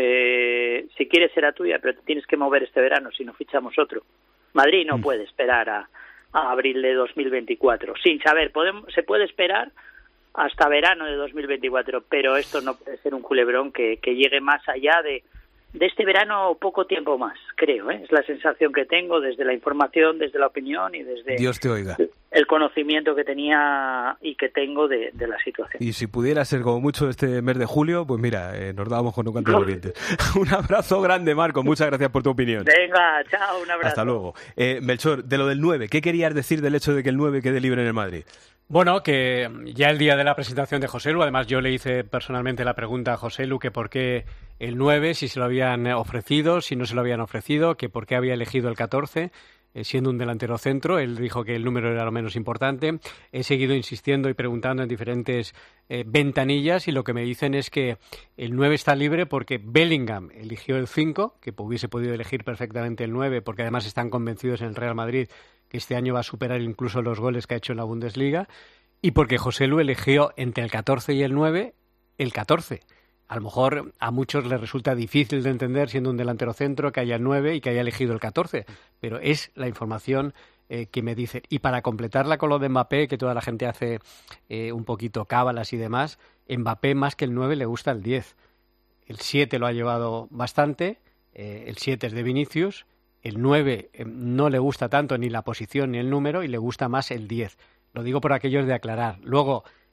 Eh, si quieres será tuya, pero te tienes que mover este verano si no fichamos otro. Madrid no mm. puede esperar a, a abril de dos mil veinticuatro, sin saber, podemos, se puede esperar hasta verano de dos mil veinticuatro, pero esto no puede ser un culebrón que, que llegue más allá de, de este verano o poco tiempo más, creo, ¿eh? Es la sensación que tengo desde la información, desde la opinión y desde Dios te oiga. el conocimiento que tenía y que tengo de, de la situación. Y si pudiera ser como mucho este mes de julio, pues mira, eh, nos dábamos con un canto de dientes. Un abrazo grande, Marco, muchas gracias por tu opinión. Venga, chao, un abrazo. Hasta luego. Eh, Melchor, de lo del nueve, ¿qué querías decir del hecho de que el nueve quede libre en el Madrid? Bueno, que ya el día de la presentación de Joselu, además yo le hice personalmente la pregunta a Joselu que por qué el nueve, si se lo habían ofrecido, si no se lo habían ofrecido, que por qué había elegido el catorce, eh, siendo un delantero centro. Él dijo que el número era lo menos importante. He seguido insistiendo y preguntando en diferentes eh, ventanillas y lo que me dicen es que el nueve está libre porque Bellingham eligió el cinco, que hubiese podido elegir perfectamente el nueve, porque además están convencidos en el Real Madrid que este año va a superar incluso los goles que ha hecho en la Bundesliga, y porque Joselu eligió entre el catorce y el nueve el catorce. A lo mejor a muchos les resulta difícil de entender, siendo un delantero centro, que haya el nueve y que haya elegido el catorce, pero es la información eh, que me dicen. Y para completarla con lo de Mbappé, que toda la gente hace eh, un poquito cábalas y demás, Mbappé más que el nueve le gusta el diez. El siete lo ha llevado bastante, eh, el siete es de Vinicius. El nueve eh, no le gusta tanto ni la posición ni el número y le gusta más el diez. Lo digo por aquellos de aclarar. Luego,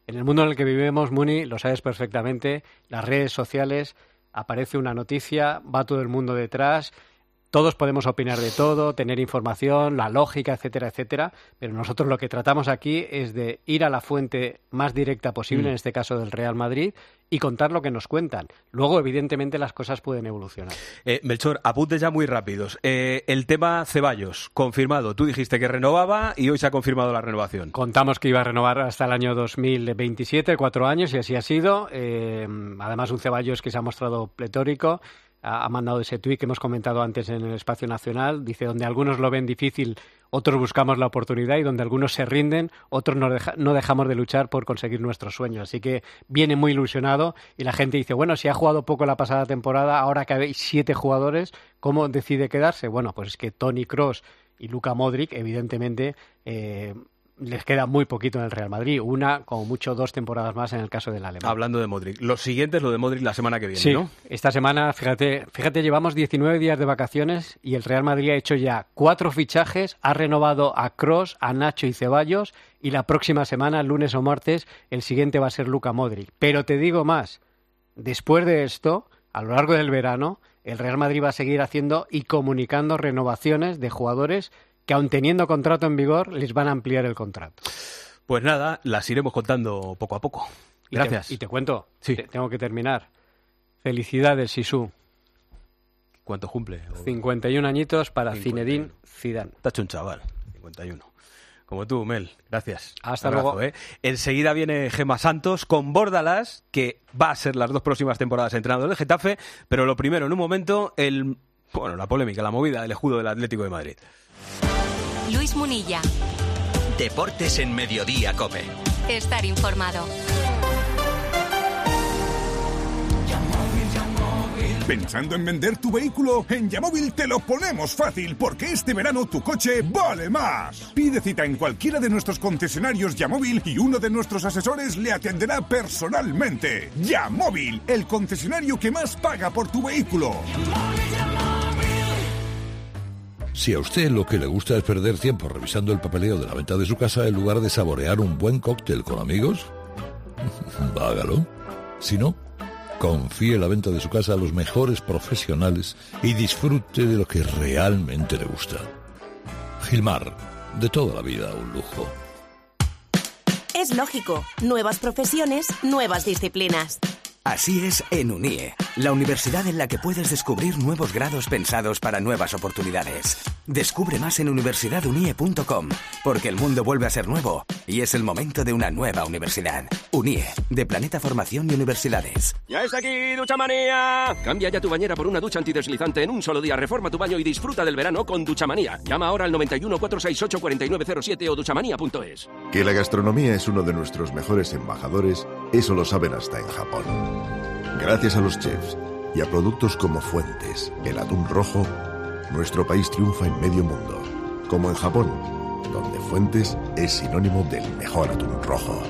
En el mundo en el que vivimos, Muni, lo sabes perfectamente, las redes sociales, aparece una noticia, va todo el mundo detrás. Todos podemos opinar de todo, tener información, la lógica, etcétera, etcétera, pero nosotros lo que tratamos aquí es de ir a la fuente más directa posible, mm. en este caso del Real Madrid, y contar lo que nos cuentan. Luego, evidentemente, las cosas pueden evolucionar. Eh, Melchor, apuntes ya muy rápidos. Eh, el tema Ceballos, confirmado. Tú dijiste que renovaba y hoy se ha confirmado la renovación. Contamos que iba a renovar hasta el año dos mil veintisiete, cuatro años, y así ha sido. Eh, además, un Ceballos que se ha mostrado pletórico. Ha mandado ese tuit que hemos comentado antes en el Espacio Nacional. Dice, donde algunos lo ven difícil, otros buscamos la oportunidad, y donde algunos se rinden, otros no, deja, no dejamos de luchar por conseguir nuestros sueños. Así que viene muy ilusionado, y la gente dice, bueno, si ha jugado poco la pasada temporada, ahora que habéis siete jugadores, ¿cómo decide quedarse? Bueno, pues es que Toni Kroos y Luka Modric, evidentemente, eh, les queda muy poquito en el Real Madrid. Una, como mucho, dos temporadas más en el caso del alemán. Hablando de Modric. Lo siguiente es lo de Modric la semana que viene, sí, ¿no? Esta semana, fíjate, fíjate, llevamos diecinueve días de vacaciones y el Real Madrid ha hecho ya cuatro fichajes, ha renovado a Kroos, a Nacho y Ceballos, y la próxima semana, lunes o martes, el siguiente va a ser Luka Modric. Pero te digo más, después de esto, a lo largo del verano, el Real Madrid va a seguir haciendo y comunicando renovaciones de jugadores que aun teniendo contrato en vigor, les van a ampliar el contrato. Pues nada, las iremos contando poco a poco. Gracias. Y te, y te cuento, sí. te, tengo que terminar. Felicidades, Sisu. ¿Cuánto cumple? cincuenta y un añitos para Zinedine Zidane. Está hecho un chaval, cincuenta y uno. Como tú, Mel. Gracias. Hasta Abrazo, luego. ¿eh? Enseguida viene Gemma Santos con Bordalás, que va a ser las dos próximas temporadas entrenador del Getafe, pero lo primero, en un momento, el bueno, la polémica, la movida del escudo del Atlético de Madrid. Luis Munilla. Deportes en Mediodía COPE. Estar informado. ¿Pensando en vender tu vehículo? En Yamóvil te lo ponemos fácil, porque este verano tu coche vale más. Pide cita en cualquiera de nuestros concesionarios Yamóvil y uno de nuestros asesores le atenderá personalmente. Yamóvil, el concesionario que más paga por tu vehículo. Si a usted lo que le gusta es perder tiempo revisando el papeleo de la venta de su casa en lugar de saborear un buen cóctel con amigos, hágalo. Si no, confíe la venta de su casa a los mejores profesionales y disfrute de lo que realmente le gusta. Gilmar, de toda la vida un lujo. Es lógico. Nuevas profesiones, nuevas disciplinas. Así es en UNIE, la universidad en la que puedes descubrir nuevos grados pensados para nuevas oportunidades. Descubre más en universidad unie punto com, porque el mundo vuelve a ser nuevo y es el momento de una nueva universidad. UNIE, de Planeta Formación y Universidades. ¡Ya está aquí, Duchamanía! Cambia ya tu bañera por una ducha antideslizante en un solo día. Reforma tu baño y disfruta del verano con Duchamanía. Llama ahora al noventa y uno, cuatrocientos sesenta y ocho, cuarenta y nueve cero siete o duchamanía punto es. Que la gastronomía es uno de nuestros mejores embajadores, eso lo saben hasta en Japón. Gracias a los chefs y a productos como Fuentes, el atún rojo, nuestro país triunfa en medio mundo, como en Japón, donde Fuentes es sinónimo del mejor atún rojo.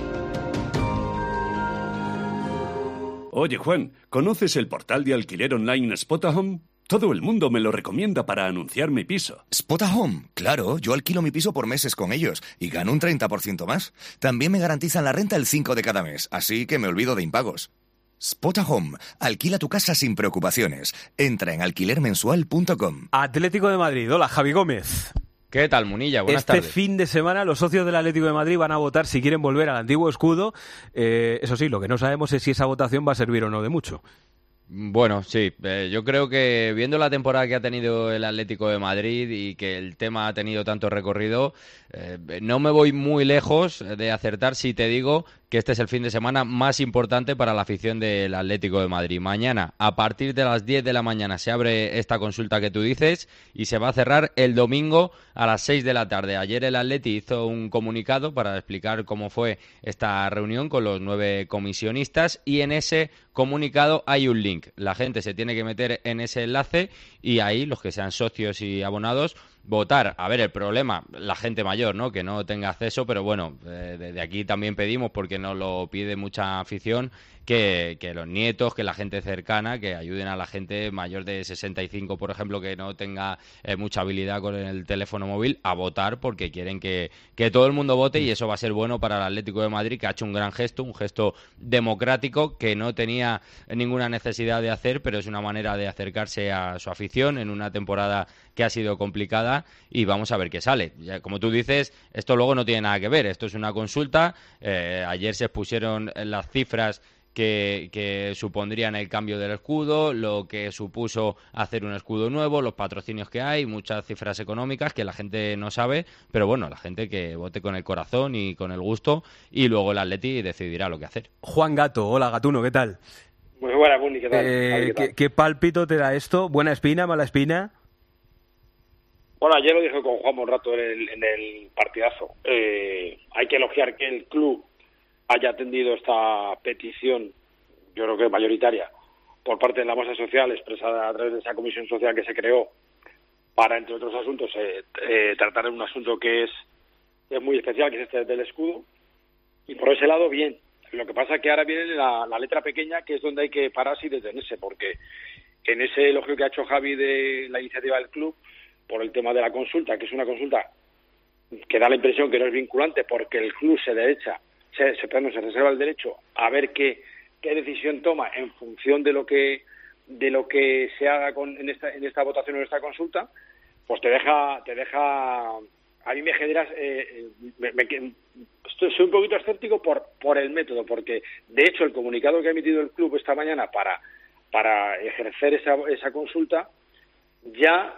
Oye, Juan, ¿conoces el portal de alquiler online Spotahome? Todo el mundo me lo recomienda para anunciar mi piso. Spotahome, claro, yo alquilo mi piso por meses con ellos y gano un treinta por ciento más. También me garantizan la renta el cinco de cada mes, así que me olvido de impagos. Spotahome, alquila tu casa sin preocupaciones. Entra en alquiler mensual punto com. Atlético de Madrid, hola, Javi Gómez. ¿Qué tal, Munilla? Buenas este tardes. Este fin de semana los socios del Atlético de Madrid van a votar si quieren volver al antiguo escudo. Eh, eso sí, lo que no sabemos es si esa votación va a servir o no de mucho. Bueno, sí, eh, yo creo que viendo la temporada que ha tenido el Atlético de Madrid y que el tema ha tenido tanto recorrido, eh, no me voy muy lejos de acertar si te digo que este es el fin de semana más importante para la afición del Atlético de Madrid. Mañana, a partir de las diez de la mañana, se abre esta consulta que tú dices y se va a cerrar el domingo a las seis de la tarde. Ayer el Atleti hizo un comunicado para explicar cómo fue esta reunión con los nueve comisionistas y en ese comunicado hay un link. La gente se tiene que meter en ese enlace y ahí los que sean socios y abonados votar. A ver, el problema, la gente mayor, ¿no? Que no tenga acceso, pero bueno, eh, desde aquí también pedimos, porque nos lo pide mucha afición, que, que los nietos, que la gente cercana, que ayuden a la gente mayor de sesenta y cinco, por ejemplo, que no tenga eh, mucha habilidad con el teléfono móvil, a votar, porque quieren que, que todo el mundo vote, y eso va a ser bueno para el Atlético de Madrid, que ha hecho un gran gesto, un gesto democrático que no tenía ninguna necesidad de hacer, pero es una manera de acercarse a su afición en una temporada que ha sido complicada, y vamos a ver qué sale. Ya, como tú dices, esto luego no tiene nada que ver, esto es una consulta. Eh, ayer se expusieron las cifras que, que supondrían el cambio del escudo, lo que supuso hacer un escudo nuevo, los patrocinios que hay, muchas cifras económicas que la gente no sabe, pero bueno, la gente que vote con el corazón y con el gusto, y luego el Atleti decidirá lo que hacer. Juan Gato, hola Gatuno, ¿qué tal? Muy buena, Buni, ¿qué tal? Eh, ¿Qué tal? ¿qué, ¿Qué pálpito te da esto? ¿Buena espina, mala espina? Bueno, ayer lo dije con Juan un rato en el, en el partidazo. Eh, hay que elogiar que el club haya atendido esta petición, yo creo que mayoritaria, por parte de la masa social, expresada a través de esa comisión social que se creó para, entre otros asuntos, eh, eh, tratar un asunto que es, es muy especial, que es este del escudo. Y por ese lado, bien. Lo que pasa es que ahora viene la, la letra pequeña, que es donde hay que pararse y detenerse, porque en ese elogio que ha hecho Javi de la iniciativa del club, por el tema de la consulta, que es una consulta que da la impresión que no es vinculante, porque el club se derecha, se, se, perdón, se reserva el derecho a ver qué, qué decisión toma en función de lo que de lo que se haga con, en esta en esta votación o en esta consulta, pues te deja te deja a mí me generas eh, me, me, estoy, soy un poquito escéptico por por el método, porque de hecho el comunicado que ha emitido el club esta mañana para para ejercer esa esa consulta ya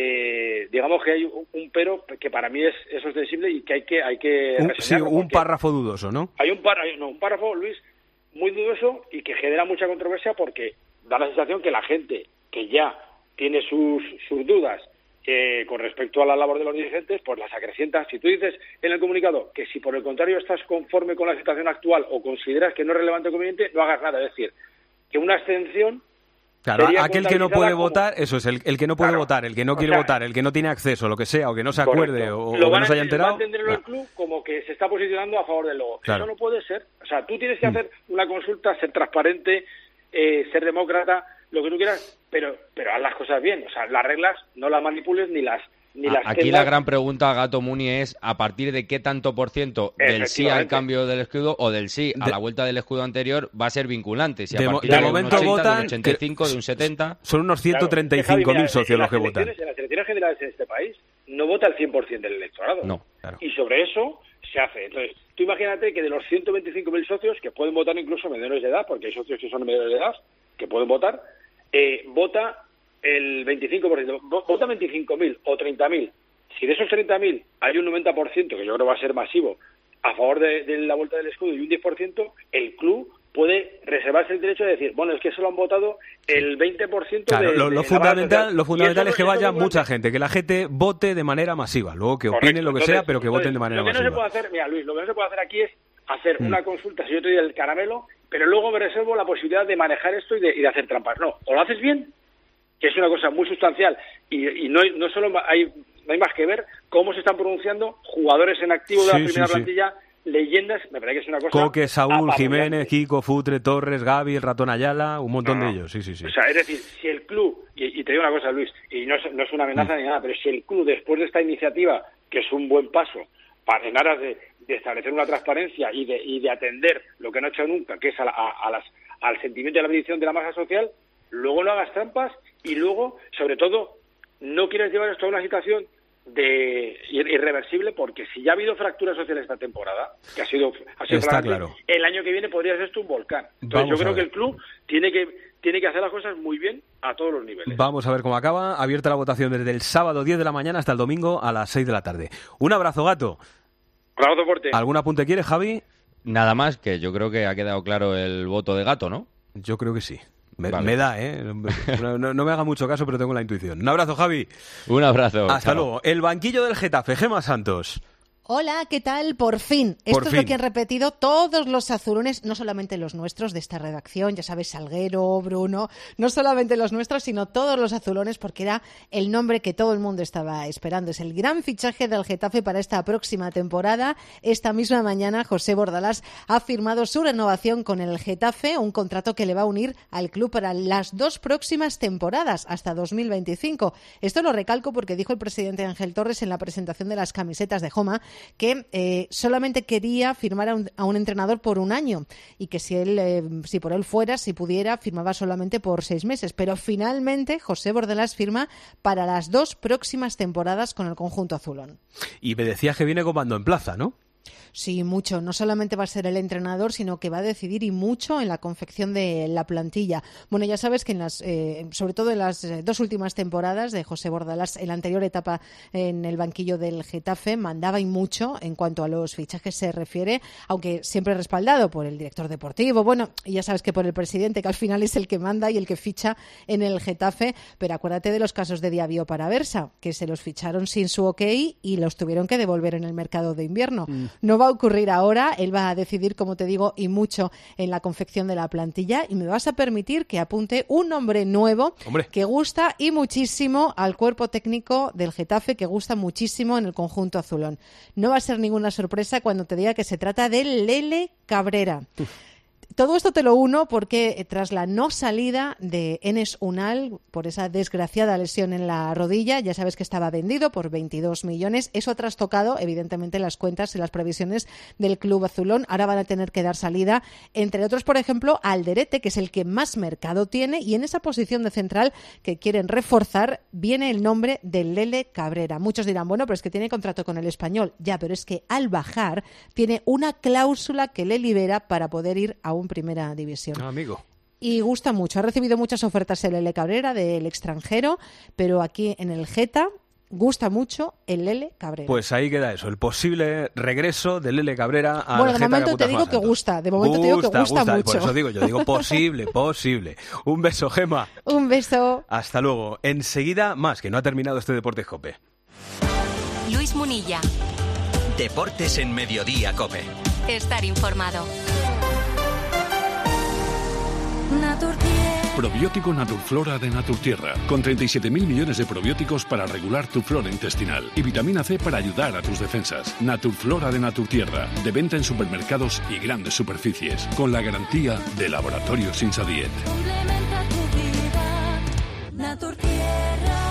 eh, digamos que hay un, un pero que para mí es, es ostensible y que hay que hay que un, sí, un párrafo dudoso, ¿no? Hay un, par, hay, no, un párrafo, Luis, muy dudoso y que genera mucha controversia, porque da la sensación que la gente que ya tiene sus sus dudas eh, con respecto a la labor de los dirigentes, pues las acrecienta. Si tú dices en el comunicado que si por el contrario estás conforme con la situación actual o consideras que no es relevante o conveniente, no hagas nada. Es decir, que una abstención... Claro, aquel que no puede como... votar, eso es, el, el que no puede claro. votar, el que no quiere o sea, votar, el que no tiene acceso, lo que sea, o que no se acuerde, o, o que no se haya enterado. Lo va a entenderlo el club como que se está posicionando a favor del logo. Claro. Eso no puede ser. O sea, tú tienes que mm. hacer una consulta, ser transparente, eh, ser demócrata, lo que tú quieras, pero pero haz las cosas bien. O sea, las reglas no las manipules ni las... Ni las Aquí tengas. La gran pregunta, Gato Muni, es a partir de qué tanto por ciento del sí al cambio del escudo o del sí a de... la vuelta del escudo anterior va a ser vinculante. Si de, a partir de, de, de momento un ochenta, votan, de un ochenta y cinco, de un setenta... Son unos ciento treinta y cinco mil socios los que votan. En las elecciones generales en este país no vota el cien por ciento del electorado. No, claro. Y sobre eso se hace. Entonces, tú imagínate que de los ciento veinticinco mil socios, que pueden votar incluso menores de edad, porque hay socios que son menores de edad, que pueden votar, eh, vota el veinticinco por ciento. Vota veinticinco mil o treinta mil. Si de esos treinta mil hay un noventa por ciento, que yo creo va a ser masivo, a favor de, de la vuelta del escudo y un diez por ciento, el club puede reservarse el derecho de decir, bueno, es que solo han votado el veinte por ciento claro, de, lo, lo de fundamental, lo fundamental eso, es que vaya mucha gente, que la gente vote de manera masiva, luego que opinen correcto. lo que Entonces, sea, pero que entonces, voten de manera lo que masiva. No se puede hacer, mira, Luis, lo que no se puede hacer aquí es hacer mm. una consulta, si yo te doy el caramelo, pero luego me reservo la posibilidad de manejar esto y de, y de hacer trampas. No, o lo haces bien, que es una cosa muy sustancial, y, y no, no solo hay... No hay más que ver cómo se están pronunciando jugadores en activo de sí, la primera sí, plantilla, sí. leyendas, me parece que es una cosa... Coque, Saúl, Jiménez, Kiko, Futre, Torres, Gavi, el Ratón Ayala, un montón no, de ellos, sí, sí, sí. O sea, es decir, si el club, y, y te digo una cosa, Luis, y no es, no es una amenaza mm. ni nada, pero si el club, después de esta iniciativa, que es un buen paso, para en aras de, de establecer una transparencia y de, y de atender lo que no ha hecho nunca, que es a, la, a, a las, al sentimiento y a la petición de la masa social, luego no hagas trampas y luego, sobre todo, no quieres llevar esto a una situación de irreversible, porque si ya ha habido fractura social esta temporada, que ha sido, ha sido Está claro. el año que viene podría ser esto un volcán. Entonces Vamos yo creo que el club tiene que tiene que hacer las cosas muy bien a todos los niveles. Vamos a ver cómo acaba. Abierta la votación desde el sábado diez de la mañana hasta el domingo a las seis de la tarde. Un abrazo, Gato. Un abrazo fuerte. ¿Algún apunte quieres, Javi? Nada más, que yo creo que ha quedado claro el voto de Gato, ¿no? Yo creo que sí. Me, vale. me da, ¿eh? No, no, no me haga mucho caso, pero tengo la intuición. Un abrazo, Javi. Un abrazo. Hasta chao. luego. El banquillo del Getafe, Gemma Santos. Hola, ¿qué tal? Por fin. Esto Por es fin. lo que han repetido todos los azulones, no solamente los nuestros de esta redacción, ya sabes, Salguero, Bruno, no solamente los nuestros, sino todos los azulones, porque era el nombre que todo el mundo estaba esperando. Es el gran fichaje del Getafe para esta próxima temporada. Esta misma mañana, José Bordalás ha firmado su renovación con el Getafe, un contrato que le va a unir al club para las dos próximas temporadas, hasta dos mil veinticinco. Esto lo recalco porque dijo el presidente Ángel Torres en la presentación de las camisetas de Joma que eh, solamente quería firmar a un, a un entrenador por un año y que si él, eh, si por él fuera, si pudiera, firmaba solamente por seis meses. Pero finalmente José Bordalás firma para las dos próximas temporadas con el conjunto azulón. Y me decías que viene con mando en plaza, ¿no? Sí, mucho. No solamente va a ser el entrenador, sino que va a decidir y mucho en la confección de la plantilla. Bueno, ya sabes que en las, eh, sobre todo en las dos últimas temporadas de José Bordalás, en la anterior etapa en el banquillo del Getafe, mandaba y mucho en cuanto a los fichajes se refiere, aunque siempre respaldado por el director deportivo. Bueno, y ya sabes que por el presidente, que al final es el que manda y el que ficha en el Getafe. Pero acuérdate de los casos de Diaby o Paraversa, que se los ficharon sin su ok y los tuvieron que devolver en el mercado de invierno. Mm. No va a ocurrir ahora, él va a decidir, como te digo, y mucho en la confección de la plantilla, y me vas a permitir que apunte un nombre nuevo Hombre. que gusta y muchísimo al cuerpo técnico del Getafe, que gusta muchísimo en el conjunto azulón. No va a ser ninguna sorpresa cuando te diga que se trata de Lele Cabrera. Uf. Todo esto te lo uno porque tras la no salida de Enes Unal por esa desgraciada lesión en la rodilla, ya sabes que estaba vendido por veintidós millones, eso ha trastocado evidentemente las cuentas y las previsiones del club azulón. Ahora van a tener que dar salida, entre otros, por ejemplo, a Alderete, que es el que más mercado tiene, y en esa posición de central que quieren reforzar viene el nombre de Lele Cabrera. Muchos dirán, bueno, pero es que tiene contrato con el Español. Ya, pero es que al bajar tiene una cláusula que le libera para poder ir a un primera división. Ah, amigo. Y gusta mucho. Ha recibido muchas ofertas el Lele Cabrera del extranjero, pero aquí en el Geta gusta mucho el Lele Cabrera. Pues ahí queda eso, el posible regreso de Lele Cabrera al Bueno, de Geta momento te digo que gusta, de momento te digo que gusta mucho. Por eso digo, yo digo posible, posible. Un beso, Gema. Un beso. Hasta luego. Enseguida más, que no ha terminado este Deportes COPE. Luis Munilla. Deportes en Mediodía COPE. Estar informado. Probiótico Naturflora de Naturtierra, con treinta y siete mil millones de probióticos para regular tu flora intestinal y vitamina C para ayudar a tus defensas. Naturflora de Naturtierra, de venta en supermercados y grandes superficies, con la garantía de Laboratorios Insadiet. Complementa tu vida, Naturtierra.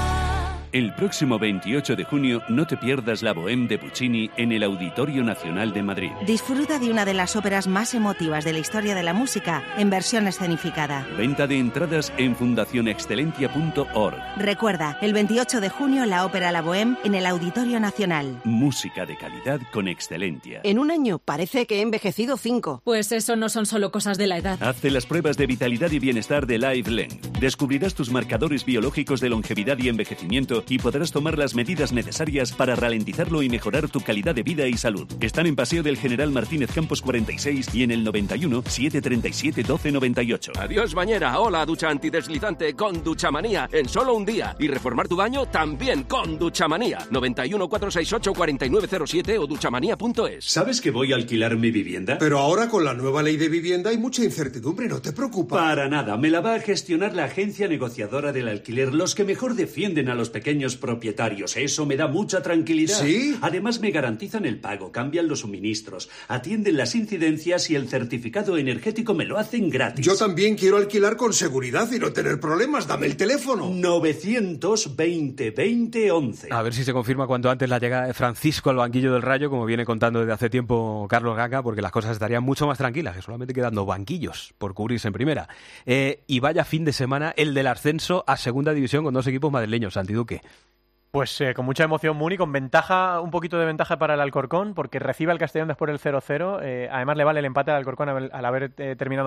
El próximo veintiocho de junio no te pierdas la Bohème de Puccini en el Auditorio Nacional de Madrid. Disfruta de una de las óperas más emotivas de la historia de la música en versión escenificada. Venta de entradas en fundación excelentia punto org. Recuerda, el veintiocho de junio la ópera La Bohème en el Auditorio Nacional. Música de calidad con Excelentia. En un año parece que he envejecido cinco. Pues eso no son solo cosas de la edad. Hazte las pruebas de vitalidad y bienestar de LifeLength. Descubrirás tus marcadores biológicos de longevidad y envejecimiento y podrás tomar las medidas necesarias para ralentizarlo y mejorar tu calidad de vida y salud. Están en Paseo del General Martínez Campos cuarenta y seis y en el noventa y uno, setecientos treinta y siete, doce noventa y ocho. Adiós bañera, hola ducha antideslizante con Duchamanía en solo un día. Y reformar tu baño también con Duchamanía. noventa y uno, cuatrocientos sesenta y ocho, cuarenta y nueve cero siete o duchamanía punto es. ¿Sabes que voy a alquilar mi vivienda? Pero ahora con la nueva ley de vivienda hay mucha incertidumbre, ¿no te preocupa? Para nada, me la va a gestionar la agencia negociadora del alquiler, los que mejor defienden a los pequeños propietarios. Eso me da mucha tranquilidad. ¿Sí? Además me garantizan el pago, cambian los suministros, atienden las incidencias y el certificado energético me lo hacen gratis. Yo también quiero alquilar con seguridad y no tener problemas. Dame el teléfono. novecientos veinte, veinte, once. A ver si se confirma cuanto antes la llegada de Francisco al banquillo del Rayo, como viene contando desde hace tiempo Carlos Gaca, porque las cosas estarían mucho más tranquilas, que solamente quedando banquillos por cubrirse en primera. Eh, y vaya fin de semana el del ascenso a segunda división con dos equipos madrileños, Santi Duque. Pues eh, con mucha emoción, Muni, con ventaja, un poquito de ventaja para el Alcorcón, porque recibe al Castellón después del cero cero. Eh, además, le vale el empate al Alcorcón al, al haber eh, terminado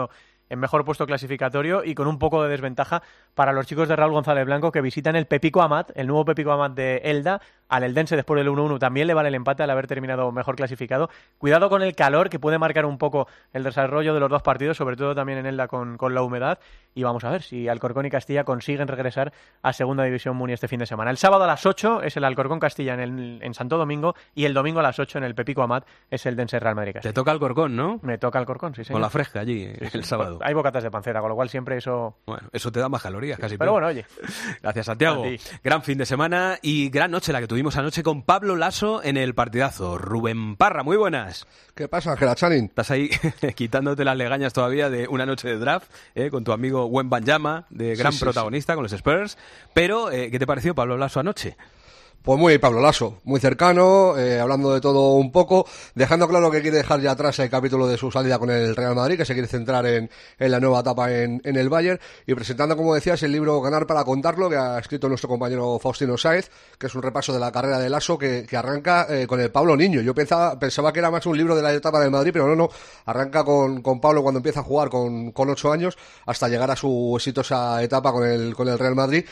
en mejor puesto clasificatorio y con un poco de desventaja para los chicos de Raúl González Blanco, que visitan el Pepico Amat, el nuevo Pepico Amat de Elda, al Eldense después del uno uno. También le vale el empate al haber terminado mejor clasificado. Cuidado con el calor, que puede marcar un poco el desarrollo de los dos partidos, sobre todo también en Elda con, con la humedad. Y vamos a ver si Alcorcón y Castilla consiguen regresar a Segunda División Muni este fin de semana. El sábado a las ocho es el Alcorcón Castilla en, el, en Santo Domingo, y el domingo a las ocho en el Pepico Amat es el Dense Real Madrid Castilla. Te toca Alcorcón, ¿no? Me toca Alcorcón, sí, señor. Con la fresca allí, sí, el sí. sábado. Hay bocatas de panceta, con lo cual siempre eso... Bueno, eso te da más calorías, casi. Pero bueno, oye. Gracias, Santiago. Gran fin de semana y gran noche la que tuvimos anoche con Pablo Laso en el partidazo. Rubén Parra, muy buenas. ¿Qué pasa, Ángela Channing? Estás ahí quitándote las legañas todavía de una noche de draft, eh, con tu amigo Wembanyama, de gran sí, sí, protagonista sí. con los Spurs. Pero, eh, ¿qué te pareció Pablo Laso anoche? Pues muy Pablo Laso, muy cercano, eh, hablando de todo un poco, dejando claro que quiere dejar ya atrás el capítulo de su salida con el Real Madrid, que se quiere centrar en, en la nueva etapa en, en el Bayern, y presentando, como decías, el libro Ganar para contarlo, que ha escrito nuestro compañero Faustino Sáez, que es un repaso de la carrera de Laso que, que arranca eh, con el Pablo Niño. Yo pensaba, pensaba que era más un libro de la etapa del Madrid, pero no, no, arranca con, con Pablo cuando empieza a jugar con, con ocho años, hasta llegar a su exitosa etapa con el, con el Real Madrid,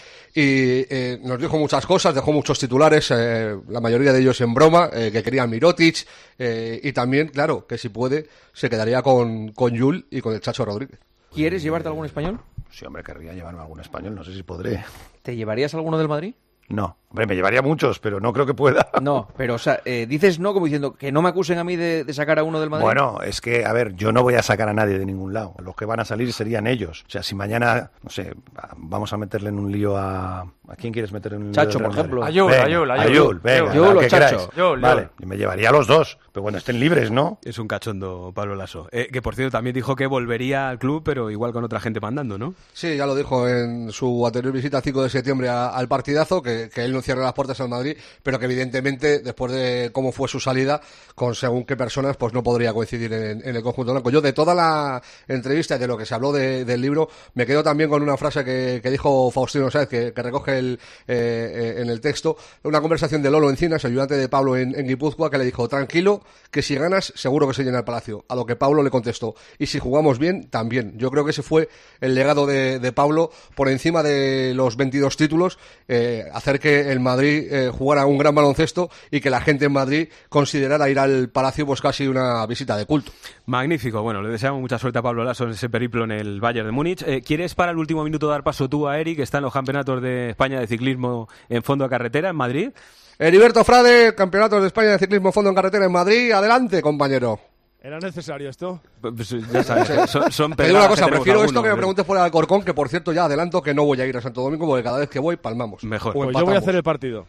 y eh, nos dijo muchas cosas, dejó muchos títulos. Eh, la mayoría de ellos en broma, eh, que querían Mirotic, eh, y también, claro, que si puede, se quedaría con, con Yul y con el Chacho Rodríguez. ¿Quieres llevarte algún español? Sí, hombre, querría llevarme algún español, no sé si podré. ¿Te llevarías alguno del Madrid? No, hombre, me llevaría muchos, pero no creo que pueda. No, pero o sea, eh, dices no como diciendo que no me acusen a mí de, de sacar a uno del Madrid. Bueno, es que, a ver, yo no voy a sacar a nadie de ningún lado. Los que van a salir serían ellos. O sea, si mañana, no sé, vamos a meterle en un lío a... ¿A quién quieres meter en un lío? Chacho, por ejemplo. A Yul, a Yul, a Yul. Venga, Yul o que Chacho. Yul, vale, y me llevaría a los dos, pero bueno, estén libres, ¿no? Es un cachondo Pablo Laso. Eh, que, por cierto, también dijo que volvería al club, pero igual con otra gente mandando, ¿no? Sí, ya lo dijo en su anterior visita el cinco de septiembre a, al partidazo, que, que él no cierra las puertas al Madrid, pero que evidentemente, después de cómo fue su salida, con según qué personas, pues no podría coincidir en, en el conjunto blanco. Yo, de toda la entrevista y de lo que se habló de, del libro, me quedo también con una frase que, que dijo Faustino Sáez, que, que recoge el, eh, en el texto, una conversación de Lolo Encinas, ayudante de Pablo en, en Guipúzcoa, que le dijo: tranquilo, que si ganas, seguro que se llena el Palacio. A lo que Pablo le contestó: y si jugamos bien, también. Yo creo que ese fue el legado de, de Pablo, por encima de los veintidós títulos, eh, hacer que el Madrid eh, jugara un gran baloncesto y que la gente en Madrid considerara ir al Palacio pues casi una visita de culto. Magnífico. Bueno, le deseamos mucha suerte a Pablo Laso en ese periplo en el Bayern de Múnich. Eh, ¿Quieres para el último minuto dar paso tú a Eric, que está en los campeonatos de España de ciclismo en fondo de carretera en Madrid? Heriberto Frade, campeonatos de España de ciclismo fondo en carretera en Madrid. Adelante, compañero. ¿Era necesario esto? Pues ya sabes, son, son Te digo una cosa, prefiero algunos, esto que me ¿eh? preguntes por el Alcorcón, que por cierto ya adelanto que no voy a ir a Santo Domingo porque cada vez que voy palmamos. Mejor. Pues yo voy a hacer el partido.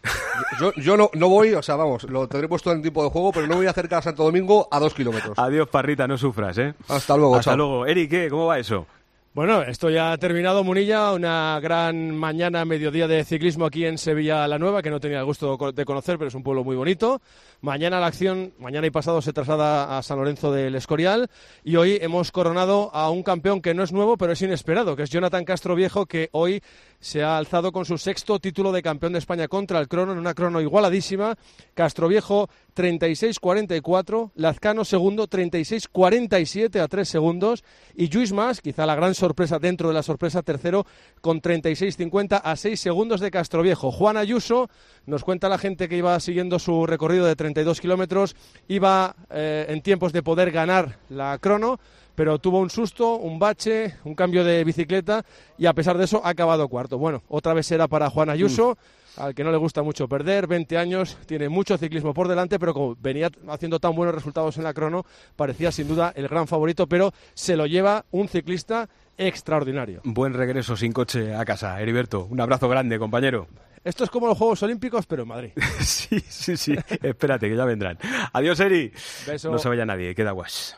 Yo, yo no, no voy, o sea, vamos, lo tendré puesto en tipo de juego, pero no voy a acercar a Santo Domingo a dos kilómetros. Adiós, Parrita, no sufras, ¿eh? Hasta luego, Hasta chao. luego. Eric, ¿qué? ¿Cómo va eso? Bueno, esto ya ha terminado, Munilla, una gran mañana, mediodía de ciclismo aquí en Sevilla la Nueva, que no tenía el gusto de conocer, pero es un pueblo muy bonito. Mañana la acción, mañana y pasado se traslada a San Lorenzo del Escorial, y hoy hemos coronado a un campeón que no es nuevo, pero es inesperado, que es Jonathan Castroviejo, que hoy se ha alzado con su sexto título de campeón de España contra el crono, en una crono igualadísima. Castroviejo treinta y seis cuarenta y cuatro, Lazcano segundo treinta y seis cuarenta y siete a tres segundos, y Lluís Mas, quizá la gran sorpresa dentro de la sorpresa, tercero con treinta y seis cincuenta a seis segundos de Castroviejo. Juan Ayuso, nos cuenta la gente que iba siguiendo su recorrido de treinta y dos kilómetros, iba eh, en tiempos de poder ganar la crono, pero tuvo un susto, un bache, un cambio de bicicleta, y a pesar de eso ha acabado cuarto. Bueno, otra vez será para Juan Ayuso, mm. al que no le gusta mucho perder, veinte años, tiene mucho ciclismo por delante, pero como venía haciendo tan buenos resultados en la crono, parecía sin duda el gran favorito, pero se lo lleva un ciclista extraordinario. Buen regreso sin coche a casa, Heriberto. Un abrazo grande, compañero. Esto es como los Juegos Olímpicos, pero en Madrid. sí, sí, sí. Espérate, que ya vendrán. Adiós, Eri. Beso. No se vaya nadie, queda guas.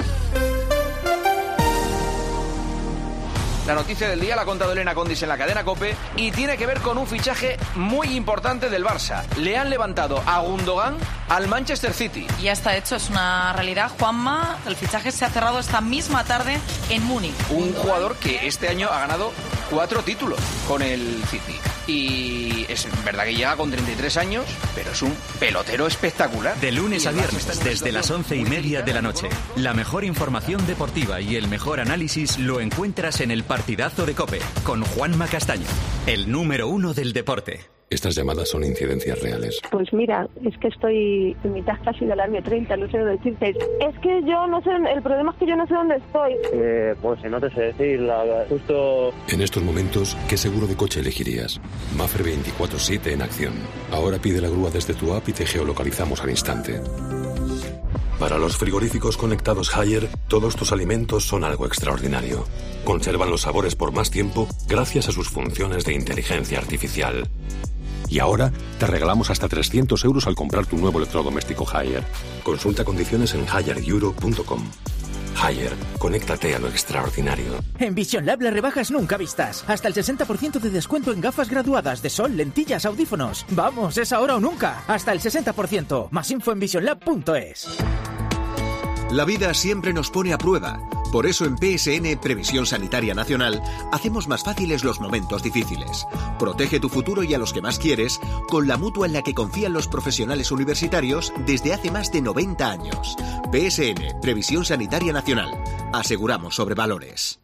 La noticia del día la ha contado Elena Condis en la cadena COPE y tiene que ver con un fichaje muy importante del Barça. Le han levantado a Gundogan al Manchester City. Ya está hecho, es una realidad. Juanma, el fichaje se ha cerrado esta misma tarde en Múnich. Un jugador que este año ha ganado cuatro títulos con el City. y es verdad que llega con treinta y tres años, pero es un pelotero espectacular. De lunes a viernes, desde las once y media de la noche. La mejor información deportiva y el mejor análisis lo encuentras en el Partidazo de COPE, con Juanma Castaño, el número uno del deporte. Estas llamadas son incidencias reales. Pues mira, es que estoy en mitad casi del año treinta, no sé dónde decirte. Es que yo no sé, el problema es que yo no sé dónde estoy. Eh, pues no te sé decir, la, justo... En estos momentos, ¿qué seguro de coche elegirías? Mafre veinticuatro siete en acción. Ahora pide la grúa desde tu app y te geolocalizamos al instante. Para los frigoríficos conectados Haier, todos tus alimentos son algo extraordinario. Conservan los sabores por más tiempo gracias a sus funciones de inteligencia artificial. Y ahora te regalamos hasta trescientos euros al comprar tu nuevo electrodoméstico Haier. Consulta condiciones en haier euro punto com. Haier, conéctate a lo extraordinario. En Vision Lab las rebajas nunca vistas. Hasta el sesenta por ciento de descuento en gafas graduadas de sol, lentillas, audífonos. Vamos, es ahora o nunca. Hasta el sesenta por ciento. Más info en vision lab punto es. La vida siempre nos pone a prueba. Por eso en P S N Previsión Sanitaria Nacional hacemos más fáciles los momentos difíciles. Protege tu futuro y a los que más quieres con la mutua en la que confían los profesionales universitarios desde hace más de noventa años. P S N Previsión Sanitaria Nacional. Aseguramos sobre valores.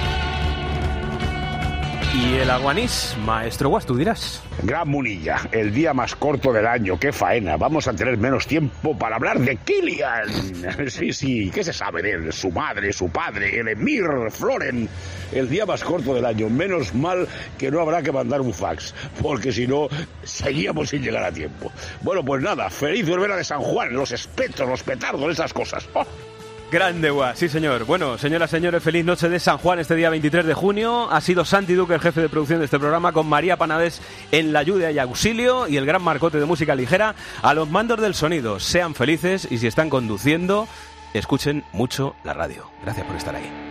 Y el Aguanís, maestro Guas, tú dirás. Gran Munilla, el día más corto del año, qué faena. Vamos a tener menos tiempo para hablar de Kylian. Sí, sí, ¿qué se sabe de él? Su madre, su padre, el Emir, Floren. El día más corto del año. Menos mal que no habrá que mandar un fax, porque si no, seguíamos sin llegar a tiempo. Bueno, pues nada, feliz verbena de San Juan, los espectros, los petardos, esas cosas. ¡Oh! Grande, Guas, sí señor. Bueno, señoras y señores, feliz noche de San Juan este día veintitrés de junio. Ha sido Santi Duque el jefe de producción de este programa, con María Panadés en la ayuda y auxilio, y el gran Marcote de música ligera a los mandos del sonido. Sean felices y si están conduciendo, escuchen mucho la radio. Gracias por estar ahí.